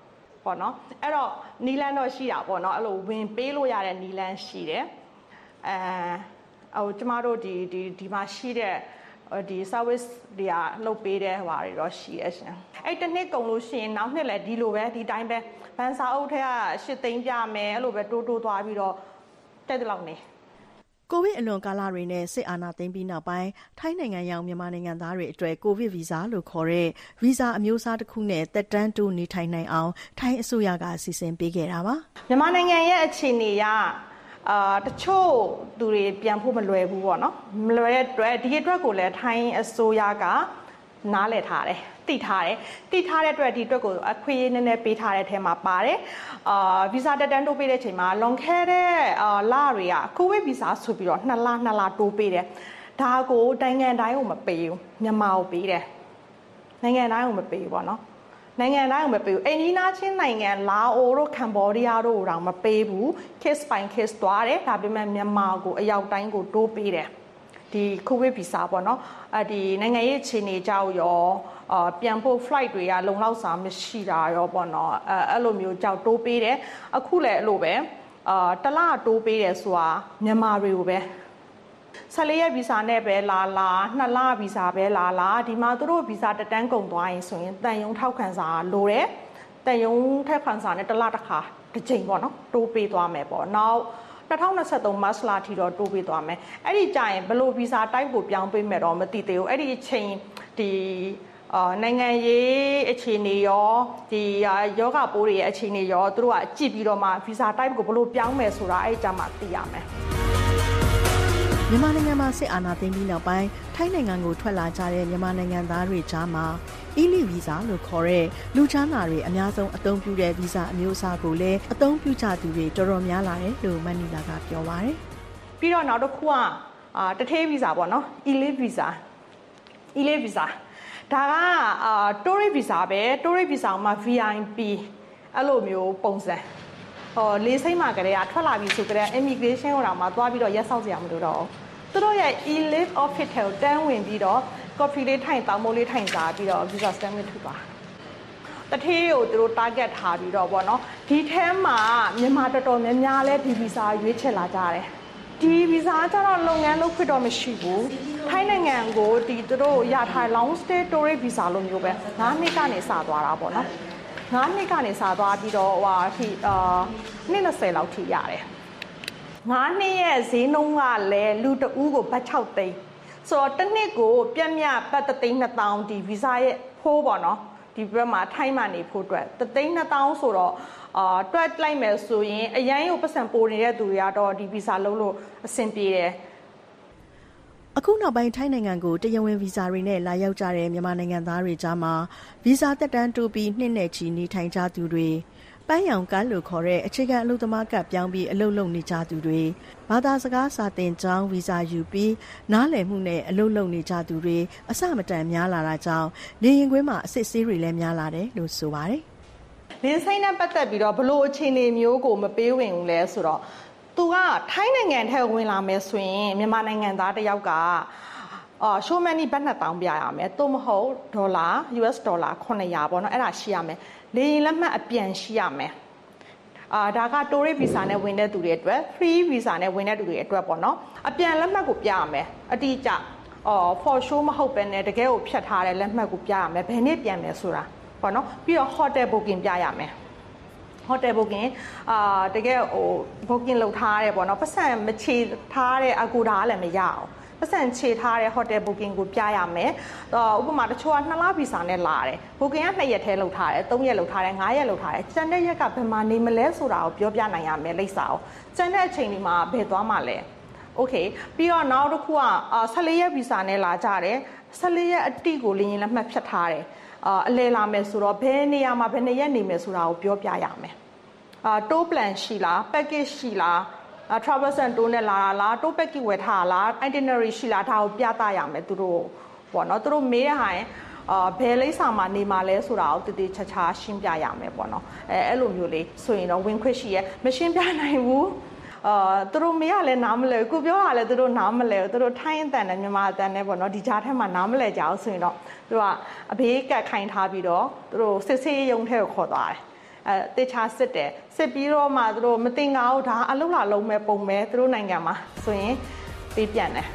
ပေါ့နော်အဲ့တော့နီလန်တော့ရှိတာပေါ့နော်အဲ့လိုဝင်ပေးလို့ရတဲ့နီလန်ရှိတယ်အဲဟိုကျမတို့ဒီဒီဒီမှာရှိတဲ့ဒီ service တွေကလုပ်ပေးတဲ့ဟိုဟာတွေတော့ရှိရရှင်အဲ့တစ်နှစ်ကုန်လို့ရှိရင်နောက်နှစ်လည်းဒီလိုပဲဒီတိုင်းပဲဘန်စာအုပ်ထဲကရှစ်သိန်းပြမယ်အဲ့လိုပဲတိုးတိုးသွားပြီးတော့တက်တဲ့လောက်နေကိုဗစ်အလွန်ကာလတွေနဲ့စစ်အာဏာသိမ်းပြီးနောက်ပိုင်းထိုင်းနိုင်ငံရောက်မြန်မာနိုင်ငံသားတွေအတွက်ကိုဗစ်ဗီဇာလို့ခေါ်တဲ့ဗီဇာအမျိုးအစားတစ်ခုနဲ့သက်တမ်းတိုးနေထိုင်နိုင်အောင်ထိုင်းအစိုးရကစီစဉ်ပေးခဲ့တာပါမြန်မာနိုင်ငံရဲ့အခြေအနေကအာတချို့သူတွေပြန်ဖို့မလွယ်ဘူးပေါ့နော်မလွယ်တဲ့အတွက်ဒီအတွက်ကိုလည်းထိုင်းအစိုးရကနားလည်ထားတယ်သိထားတယ်သိထားတဲ့အတွက်ဒီအတွက်ကိုအခွင့်အရေးနည်းနည်းပေးထားတဲ့အထဲမှာပါတယ်အာဗီဇာတက်တန်းတိုးပေးတဲ့အချိန်မှာလွန်ခဲ့တဲ့အာလတွေကကိုဗစ်ဗီဇာဆိုပြီးတော့နှစ်လနှစ်လတိုးပေးတယ်ဒါကိုနိုင်ငံတိုင်းကိုမပေးဘူးမြန်မာကိုပေးတယ်နိုင်ငံတိုင်းကိုမပေးဘူးပေါ့နော်နိုင်ငံတိုင်းကိုမပေးဘူးအိန္ဒိယချင်းနိုင်ငံလာအိုတို့ကမ္ဘောဒီးယားတို့တောင်မပေးဘူး case by case သွားတယ်ဒါပေမဲ့မြန်မာကိုအရောက်တိုင်းကိုတိုးပေးတယ်ဒီကိုဗစ်ဗီဇာပေါ့နော်အဒီနိုင်ငံရေးအခြေအနေကြောက်ရောအာပြန်ဖို့ flight တွေကလုံလောက်စာမရှိတာရောပေါ့နော်အဲအဲ့လိုမျိုးကြောက်တိုးပေးတယ်အခုလည်းအဲ့လိုပဲအာတလတိုးပေးတယ်ဆိုတာမြန်မာတွေကိုပဲဆယ်လေးရက်ဗီဇာနဲ့ပဲလာလာနှစ်လဗီဇာပဲလာလာဒီမှာသူတို့ဗီဇာတက်တန်းကုန်သွားရင်ဆိုရင်တန်ယုံထောက်ခံစာလိုတယ်တန်ယုံထောက်ခံစာနဲ့တလတစ်ခါတစ်ချိန်ပေါ့နော်တိုးပေးသွားမယ်ပေါ့နောက်two thousand twenty-threeမတ်လထိတော့တိုးပေးသွားမယ်အဲ့ဒီကြာရင်ဘယ်လိုဗီဇာတိုက်ကိုပြောင်းပေးမယ်တော့မသိသေးဘူးအဲ့ဒီအချိန်ဒီအာနိုင်ငံရေးအခြေအနေရောဒီယောဂပိုးတွေရဲ့အခြေအနေရောသူတို့ကကြည့်ပြီးတော့မှဗီဇာတိုက်ကိုဘယ်လိုပြောင်းမယ်ဆိုတာအဲ့ကြမှာသိရမယ်မြန်မာနိုင်ငံမှာစစ်အာဏာသိမ်းပြီးနောက်ပိုင်းထိုင်းနိုင်ငံကိုထွက်လာကြတဲ့မြန်မာနိုင်ငံသားတွေကြားမှာအီလီဗီဇာလို့ခေါ်တဲ့လူချမ်းသာတွေအများဆုံးအသုံးပြုတဲ့ဗီဇာအမျိုးအစားကိုလည်းအသုံးပြုကြသူတွေတော်တော်များလာတယ်လို့မန်နီလာကပြောပါတယ်။ပြီးတော့နောက်တစ်ခုကအာတထေးဗီဇာပေါ့နော်အီလီဗီဇာအီလီဗီဇာဒါကအာတိုရီဗီဇာပဲတိုရီဗီဇာမှာ ဗီ အိုင် ပီ အဲ့လိုမျိုးပုံစံဟောလေးစိမ့်မှာကလေးကထွက်လာပြီဆိုကြတဲ့ immigration ဟိုတာမှာသွားပြီးတော့ရက်ဆောက်ကြရမလို့တော့သူတို့ရဲ့ e-leave office ထဲကိုတန်းဝင်ပြီးတော့ coffee လေးထိုင်တောင်မိုးလေးထိုင်စားပြီးတော့ visa stamp နဲ့ထုတ်ပါတထေးကိုသူတို့ target ထားပြီးတော့ပေါ့နော်ဒီထဲမှာမြန်မာတော်တော်များများလဲဒီ visa ရွေးချယ်လာကြတယ်ဒီ visa ကျတော့လုပ်ငန်းလုပ်ခွင့်တော့မရှိဘူးထိုင်းနိုင်ငံကိုဒီသူတို့ရထား long stay tourist visa လို့မျိုးပဲnineနှစ်ကနေစသွားတာပေါ့နော်nineနှစ်ကနေစသွားပြီးတော့ဟိုအထိအာtwentyလောက်ထိရတယ်nineနှစ်ရဲ့ဈေးနှုန်းကလည်းလူတဦးကိုဘတ်sixသိန်းဆိုတော့တစ်နှစ်ကိုပြက်မြဘတ်three thousand two thousandဒီ visa ရဲ့ဖိုးပေါ့နော်ဒီဘက်မှာထိုင်းမှာနေဖို့အတွက်three thousand two thousandဆိုတော့အာတွက်လိုက်မယ်ဆိုရင်အရင်ကိုပတ်စံပိုနေတဲ့သူတွေကတော့ဒီ visa လုံးလို့အဆင်ပြေတယ်အခုနောက်ပိုင်းထိုင်းနိုင်ငံကိုတရားဝင်ဗီဇာတွေနဲ့လာရောက်ကြတဲ့မြန်မာနိုင်ငံသားတွေကြားမှာဗီဇာတက်တန်းတိုးပြီးနှစ်နဲ့ချီနေထိုင်ကြသူတွေပန်းရောင်ကတ်လို့ခေါ်တဲ့အခြေခံအလုပ်သမားကတ်ပြောင်းပြီးအလုပ်လုပ်နေကြသူတွေဘာသာစကားစာသင်ကျောင်းဗီဇာယူပြီးနားလည်မှုနဲ့အလုပ်လုပ်နေကြသူတွေအစမတန်များလာတာကြောင့်လေရင်ကွင်းမှာအစစ်ဆေးတွေလည်းများလာတယ်လို့ဆိုပါတယ်လင်းဆိုင်နဲ့ပတ်သက်ပြီးတော့ဘလို့အခြေအနေမျိုးကိုမပေးဝင်ဘူးလဲဆိုတော့သူကထိုင်းနိုင်ငံထဲဝင်လာမယ်ဆိုရင်မြန်မာနိုင်ငံသားတစ်ယောက်ကအာရှိုးမန်နီဘတ်two thousandပြရမယ်သို့မဟုတ်ဒေါ်လာ U S ဒေါ်လာnine hundredပေါ့နော်အဲ့ဒါရှိရမယ်လေရင်လက်မှတ်အပြန်ရှိရမယ်အာဒါက tourist visa နဲ့ဝင်တဲ့သူတွေအတွက် free visa နဲ့ဝင်တဲ့သူတွေအတွက်ပေါ့နော်အပြန်လက်မှတ်ကိုပြရမယ်အတိအကျအော် for show မဟုတ်ပဲနဲ့တကယ်ကိုဖြတ်ထားတဲ့လက်မှတ်ကိုပြရမယ်ဘယ်နေ့ပြန်မယ်ဆိုတာပေါ့နော်ပြီးတော့ hotel booking ပြရမယ်hotel booking အာတကယ်ဟို booking လုပ်ထားရဲပေါ့နော်ပတ်စံမချေထားတဲ့ Agoda လည်းမရအောင်ပတ်စံချေထားတဲ့ hotel booking ကိုပြရမယ်ဥပမာတချို့ကtwoလ visa နဲ့လာတယ် booking ကtwoရက်ထဲလုပ်ထားတယ်threeရက်လုပ်ထားတယ်fiveရက်လုပ်ထားတယ်ကျန်တဲ့ရက်ကဘယ်မှာနေမလဲဆိုတာကိုပြောပြနိုင်ရမယ်လိပ်စာကိုကျန်တဲ့အချိန်ဒီမှာဘယ်သွားမှာလဲ okay ပြီးတော့နောက်တစ်ခုကfourteenရက် visa နဲ့လာကြတယ်fourteenရက်အတိကိုလင်းရင်လက်မှတ်ဖြတ်ထားတယ်အာအလဲလာမယ်ဆိုတော့ဘယ်နေရာမှာဘယ်နှစ်ရက်နေမယ်ဆိုတာကိုပြောပြရမယ်အာ tour plan ရှိလား package ရှိလား travel and tour နဲ့လာတာလား tour package ဝယ်ထားလား itinerary ရှိလားဒါကိုပြသရမယ်သူတို့ပေါ့နော်သူတို့မေးရဟရင်အာဘယ်လိပ်စာမှာနေမှာလဲဆိုတာကိုတည်တည်ချာချာရှင်းပြရမယ်ပေါ့နော်အဲအဲ့လိုမျိုးလေးဆိုရင်တော့ဝင်ခွင့်ရှိရဲမရှင်းပြနိုင်ဘူးအာသူတို့မေးရလဲနားမလဲကိုပြောရလဲသူတို့နားမလဲသူတို့ထိုင်းအတန်နဲ့မြန်မာအတန်နဲ့ပေါ့နော်ဒီကြားထဲမှာနားမလဲကြအောင်ဆိုရင်တော့သူကအဘေးကတ်ခိုင်းထားပြီးတော့သူတို့စစ်ဆေးရုံထဲကိုခေါ်သွားတယ်အဲတေချာစစ်တယ်စစ်ပြီးတော့မှသူတို့မတင်ငါဘူးဒါအလုံးလာလုံးမဲ့ပုံမဲ့သူတို့နိုင်ငံမှာဆိုရင်ပေးပြန်တယ်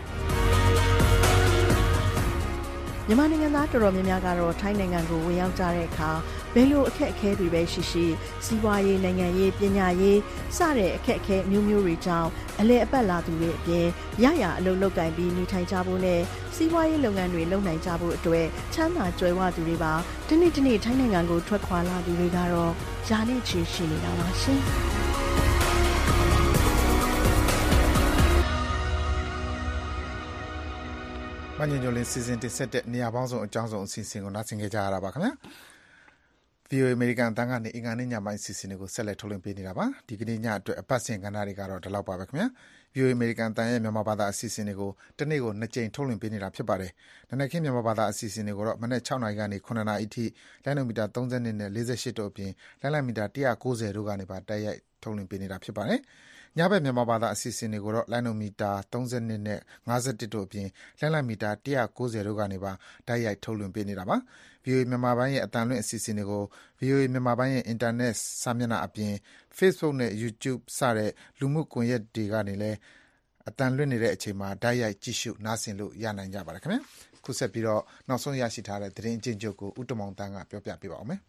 မြန်မာနိုင်ငံသားတော်တော်များများကတော့ထိုင်းနိုင်ငံကိုဝင်ရောက်ကြတဲ့အခါဘယ်လိုအခက်အခဲတွေပဲရှိရှိစီးပွားရေးနိုင်ငံရေးပညာရေးစတဲ့အခက်အခဲမျိုးမျိုးတွေကြောင့်အလဲအပတ်လာသူတွေအပြင်ရရအလုပ်လုပ်ကင်ပြီးနေထိုင်ကြဖို့နဲ့စီးပွားရေးလုပ်ငန်းတွေလုပ်နိုင်ကြဖို့အတွက်ချမ်းသာကြွယ်ဝသူတွေပါဒီနေ့ဒီနေ့ထိုင်းနိုင်ငံကိုထွက်ခွာလာသူတွေကတော့ယာနဲ့ချီရှိနေတာပါရှင်မညညလင်းစီစဉ်တင်ဆက်တဲ့နေရာပေါင်းစုံအကြောင်းစုံအစီအစဉ်ကိုနားဆင်ကြကြရတာပါခင်ဗျာ ဗွီအိုအေ American အတန်းကနေအင်္ဂါနေ့ညပိုင်းအစီအစဉ်တွေကိုဆက်လက်ထုတ်လွှင့်ပေးနေတာပါဒီကနေ့ညအတွက်အပတ်စဉ်ကဏ္ဍတွေကတော့ဒီလောက်ပါပဲခင်ဗျာ ဗွီအိုအေ American အတန်းရဲ့မြန်မာဘာသာအစီအစဉ်တွေကိုတနေ့ကိုနှစ်ကြိမ်ထုတ်လွှင့်ပေးနေတာဖြစ်ပါတယ်နနက်ခင်းမြန်မာဘာသာအစီအစဉ်တွေကိုတော့မနေ့6နာရီကနေ9နာရီအထိလိုင်းနိုမီတာ32နဲ့48တို့အပြင်လိုင်းလိုင်းမီတာ190တို့ကနေပါတိုက်ရိုက်ထုတ်လွှင့်ပေးနေတာဖြစ်ပါတယ်ညဘက်မြန်မာဘာသာအစီအစဉ်တွေကိုတော့လိုင်းနိုမီတာ32နဲ့51တို့အပြင်လိုင်းလိုင်းမီတာ190တို့ကနေပါတိုက်ရိုက်ထုတ်လွှင့်ပေးနေတာပါ ဗွီအိုအေ မြန်မာပိုင်းရဲ့အတန်လွင့်အစီအစဉ်တွေကို ဗွီအိုအေ မြန်မာပိုင်းရဲ့အင်တာနက်စာမျက်နှာအပြင် Facebook နဲ့ YouTube စတဲ့လူမှုကွန်ရက်တွေကနေလည်းအတန်လွင့်နေတဲ့အချိန်မှာတိုက်ရိုက်ကြည့်ရှုနားဆင်လို့ရနိုင်ကြပါတယ်ခင်ဗျာခုဆက်ပြီးတော့နောက်ဆုံးရရှိထားတဲ့သတင်းအကျဉ်းချုပ်ကိုဥတ္တမောင်တန်းကပြောပြပေးပါဦးမယ်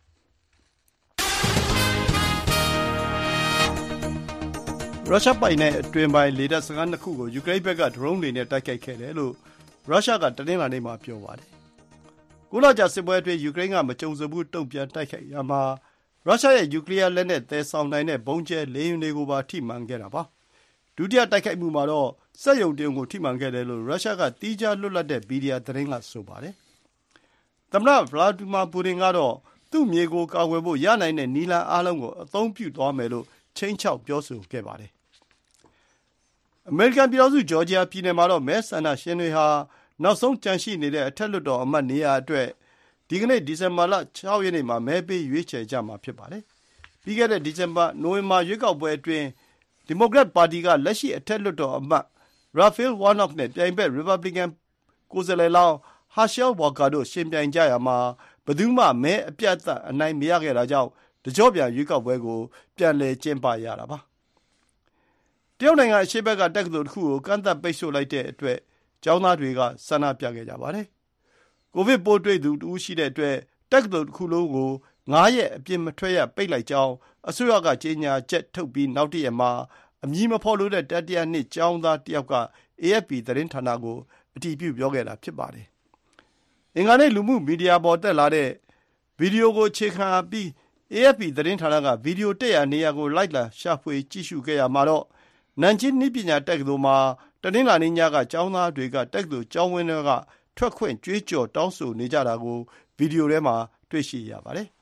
ရုရှားပိုင်တဲ့အတွင်းပိုင်းလေတပ်စခန်းနှစ်ခုကိုယူကရိန်းဘက်ကဒရုန်းတွေနဲ့တိုက်ခိုက်ခဲ့တယ်လို့ရုရှားကတနင်္လာနေ့မှာပြောပါတယ်။ကိုလကြာစစ်ပွဲအတွင်းယူကရိန်းကမကြုံစဘူးတုံ့ပြန်တိုက်ခိုက်ရမှာရုရှားရဲ့နျူကလ িয়ার လက်နက်သယ်ဆောင်နိုင်တဲ့ဘုံကျဲလေယာဉ်တွေကိုပါထိမှန်ခဲ့တာပါ။ဒုတိယတိုက်ခိုက်မှုမှာတော့စက်ရုံတရုံကိုထိမှန်ခဲ့တယ်လို့ရုရှားကတီးခြားလွတ်လပ်တဲ့မီဒီယာသတင်းကဆိုပါတယ်။သမ္မတဗလာဒီမာပူတင်ကတော့သူ့မြေကိုကာကွယ်ဖို့ရနိုင်တဲ့နည်းလမ်းအားလုံးကိုအသုံးပြုသွားမယ်လို့ခြိမ်းခြောက်ပြောဆိုခဲ့ပါတယ်။အမေရိကန်ပြည်ထောင်စုဂျော်ဂျီယာပြည်နယ်မှာတော့မဲဆန္ဒရှင်တွေဟာနောက်ဆုံးကျန်ရှိနေတဲ့အထက်လွှတ်တော်အမတ်နေရာအတွက်ဒီကနေ့ဒီဇင်ဘာလ၆ရက်နေ့မှာမဲပေးရွေးချယ်ကြမှာဖြစ်ပါတယ်။ပြီးခဲ့တဲ့ဒီဇင်ဘာနိုဝင်ဘာရွေးကောက်ပွဲအတွင်းဒီမိုကရက်ပါတီကလက်ရှိအထက်လွှတ်တော်အမတ်ရာဖေးလ်ဝါနော့ခ်နဲ့ပြိုင်ဘက်ရီပတ်ဘလီကန်ကိုယ်စားလှယ်လောင်းဟာရှဲလ်ဝါကာတို့ယှဉ်ပြိုင်ကြရာမှာဘယ်သူမှမဲအပြတ်အသတ်အနိုင်မရခဲ့တာကြောင့်တကျော့ပြန်ရွေးကောက်ပွဲကိုပြန်လည်ကျင်းပရတာပါ။တရုတ်နိုင်ငံအရှေ့ဘက်ကတက္ကသိုလ်တစ်ခုကိုကန့်သတ်ပိတ်ဆို့လိုက်တဲ့အတွက်ကျောင်းသားတွေကဆန္ဒပြခဲ့ကြပါတယ်။ကိုဗစ်ပိုးတွေ့သူတဦးရှိတဲ့အတွက်တက္ကသိုလ်တစ်ခုလုံးကိုငါးရက်အပြင်မထွက်ရပိတ်လိုက်ကြောင်းအစိုးရကကြေညာချက်ထုတ်ပြီးနောက်တရက်မှာအမည်မဖော်လိုတဲ့တတိယနှစ်ကျောင်းသားတစ်ယောက်က အေ အက်ဖ် ပီ သတင်းဌာနကိုအတည်ပြုပြောခဲ့တာဖြစ်ပါတယ်။အင်္ဂါနေ့လူမှုမီဒီယာပေါ်တက်လာတဲ့ဗီဒီယိုကိုအခြေခံပြီး အေ အက်ဖ် ပီ သတင်းဌာနကဗီဒီယိုတက်ရာနေရာကိုလိုက်လံရှာဖွေကြည့်ရှုခဲ့ရမှာတော့နန်ကျင်းနည်းပညာတက္ကသိုလ်မှာတနင်္လာနေ့ညကကျောင်းသားတွေကတက္ကသိုလ်ကျောင်းဝင်းထဲကထွက်ခွင့်ကြွေးကြော်တောင်းဆိုနေကြတာကိုဗီဒီယိုထဲမှာတွေ့ရှိရပါတယ်။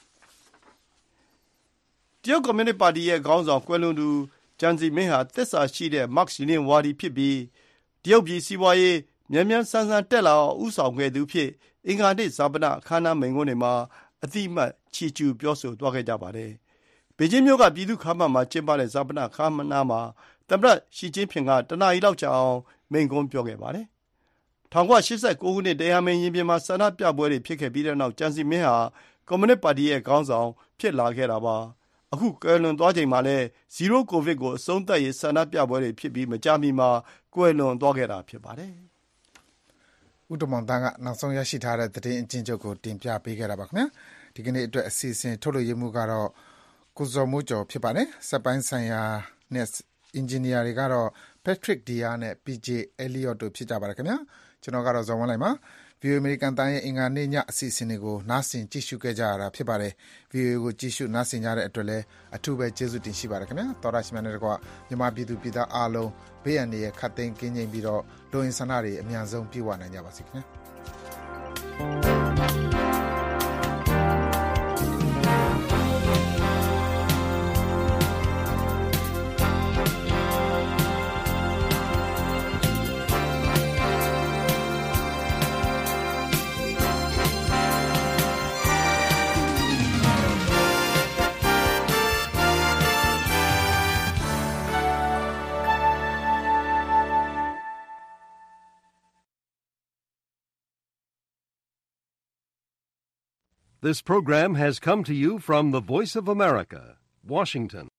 တရုတ်ကွန်မြူနစ်ပါတီရဲ့ခေါင်းဆောင်ကွယ်လွန်သူဂျန်ဇီမင်းဟာသစ္စာရှိတဲ့မာ့က်စ်လင်ဝါဒီဖြစ်ပြီးတရုတ်ပြည်စီးပွားရေးမြန်မြန်ဆန်ဆန်တက်လာအောင်ဦးဆောင်ခဲ့သူဖြစ်အင်္ဂါနေ့ဇာပနအခမ်းအနားမိန့်ခွန်းတွေမှာအတိအမှတ်ချီးကျူးပြောဆိုသွားခဲ့ကြပါတယ်။ဘေကျင်းမြို့ကပြည်သူ့ခန်းမမှာကျင်းပတဲ့ဇာပနအခမ်းအနားမှာသမ္မတရှီကျင်းဖျင်ကတနာရီလောက်ကြာအောင်မိန့်ခွန်းပြောခဲ့ပါတယ်။၁၉၈၉ခုနှစ်တရားမင်းရင်ပြင်မှာဆန္ဒပြပွဲတွေဖြစ်ခဲ့ပြီးတဲ့နောက်ဂျန်စီမင်းဟာကွန်မြူနစ်ပါတီရဲ့ခေါင်းဆောင်ဖြစ်လာခဲ့တာပါ။အခုကွယ်လွန်သွားချိန်မှာလည်းဇီရိုကိုဗစ်ကိုအဆုံးသတ်ရေးဆန္ဒပြပွဲတွေဖြစ်ပြီးမကြာမီမှာကွယ်လွန်သွားခဲ့တာဖြစ်ပါတယ်။ဥတ္တမောင်တန်းကနောက်ဆုံးရရှိထားတဲ့သတင်းအကျဉ်းချုပ်ကိုတင်ပြပေးခဲ့တာပါခင်ဗျာ။ဒီကနေ့အတွက်အစီအစဉ်ထုတ်လွှင့်ရမှုကတော့ကိုဇော်မိုးကျော်ဖြစ်ပါတယ်။စက်ပိုင်းဆိုင်ရာနဲ့အင်ဂျင်နီယာတွေကတော့ Patrick Dia နဲ့ ပီ ဂျေ Elliot တို့ဖြစ်ကြပါတယ်ခင်ဗျာကျွန်တော်ကတော့ဇော်ဝင်းလိုက်ပါ ဗီအိုအေ American တန်ရဲ့အင်္ဂါနေ့ညအစီအစဉ်တွေကိုနားဆင်ကြည့်ရှုခဲ့ကြရတာဖြစ်ပါတယ် ဗီအိုအေ ကိုကြည့်ရှုနားဆင်ကြတဲ့အတွက်လည်းအထူးပဲကျေးဇူးတင်ရှိပါတယ်ခင်ဗျာသောရရှိမြတ်နဲ့တကွမြန်မာပြည်သူပြည်သားအားလုံးဘေးရန်တွေခတ်သိမ်းကင်းငြိမ်ပြီးတော့လူအင်ဆန္ဒတွေအများဆုံးပြည့်ဝနိုင်ကြပါစေခင်ဗျာ This program has come to you from the Voice of America, Washington.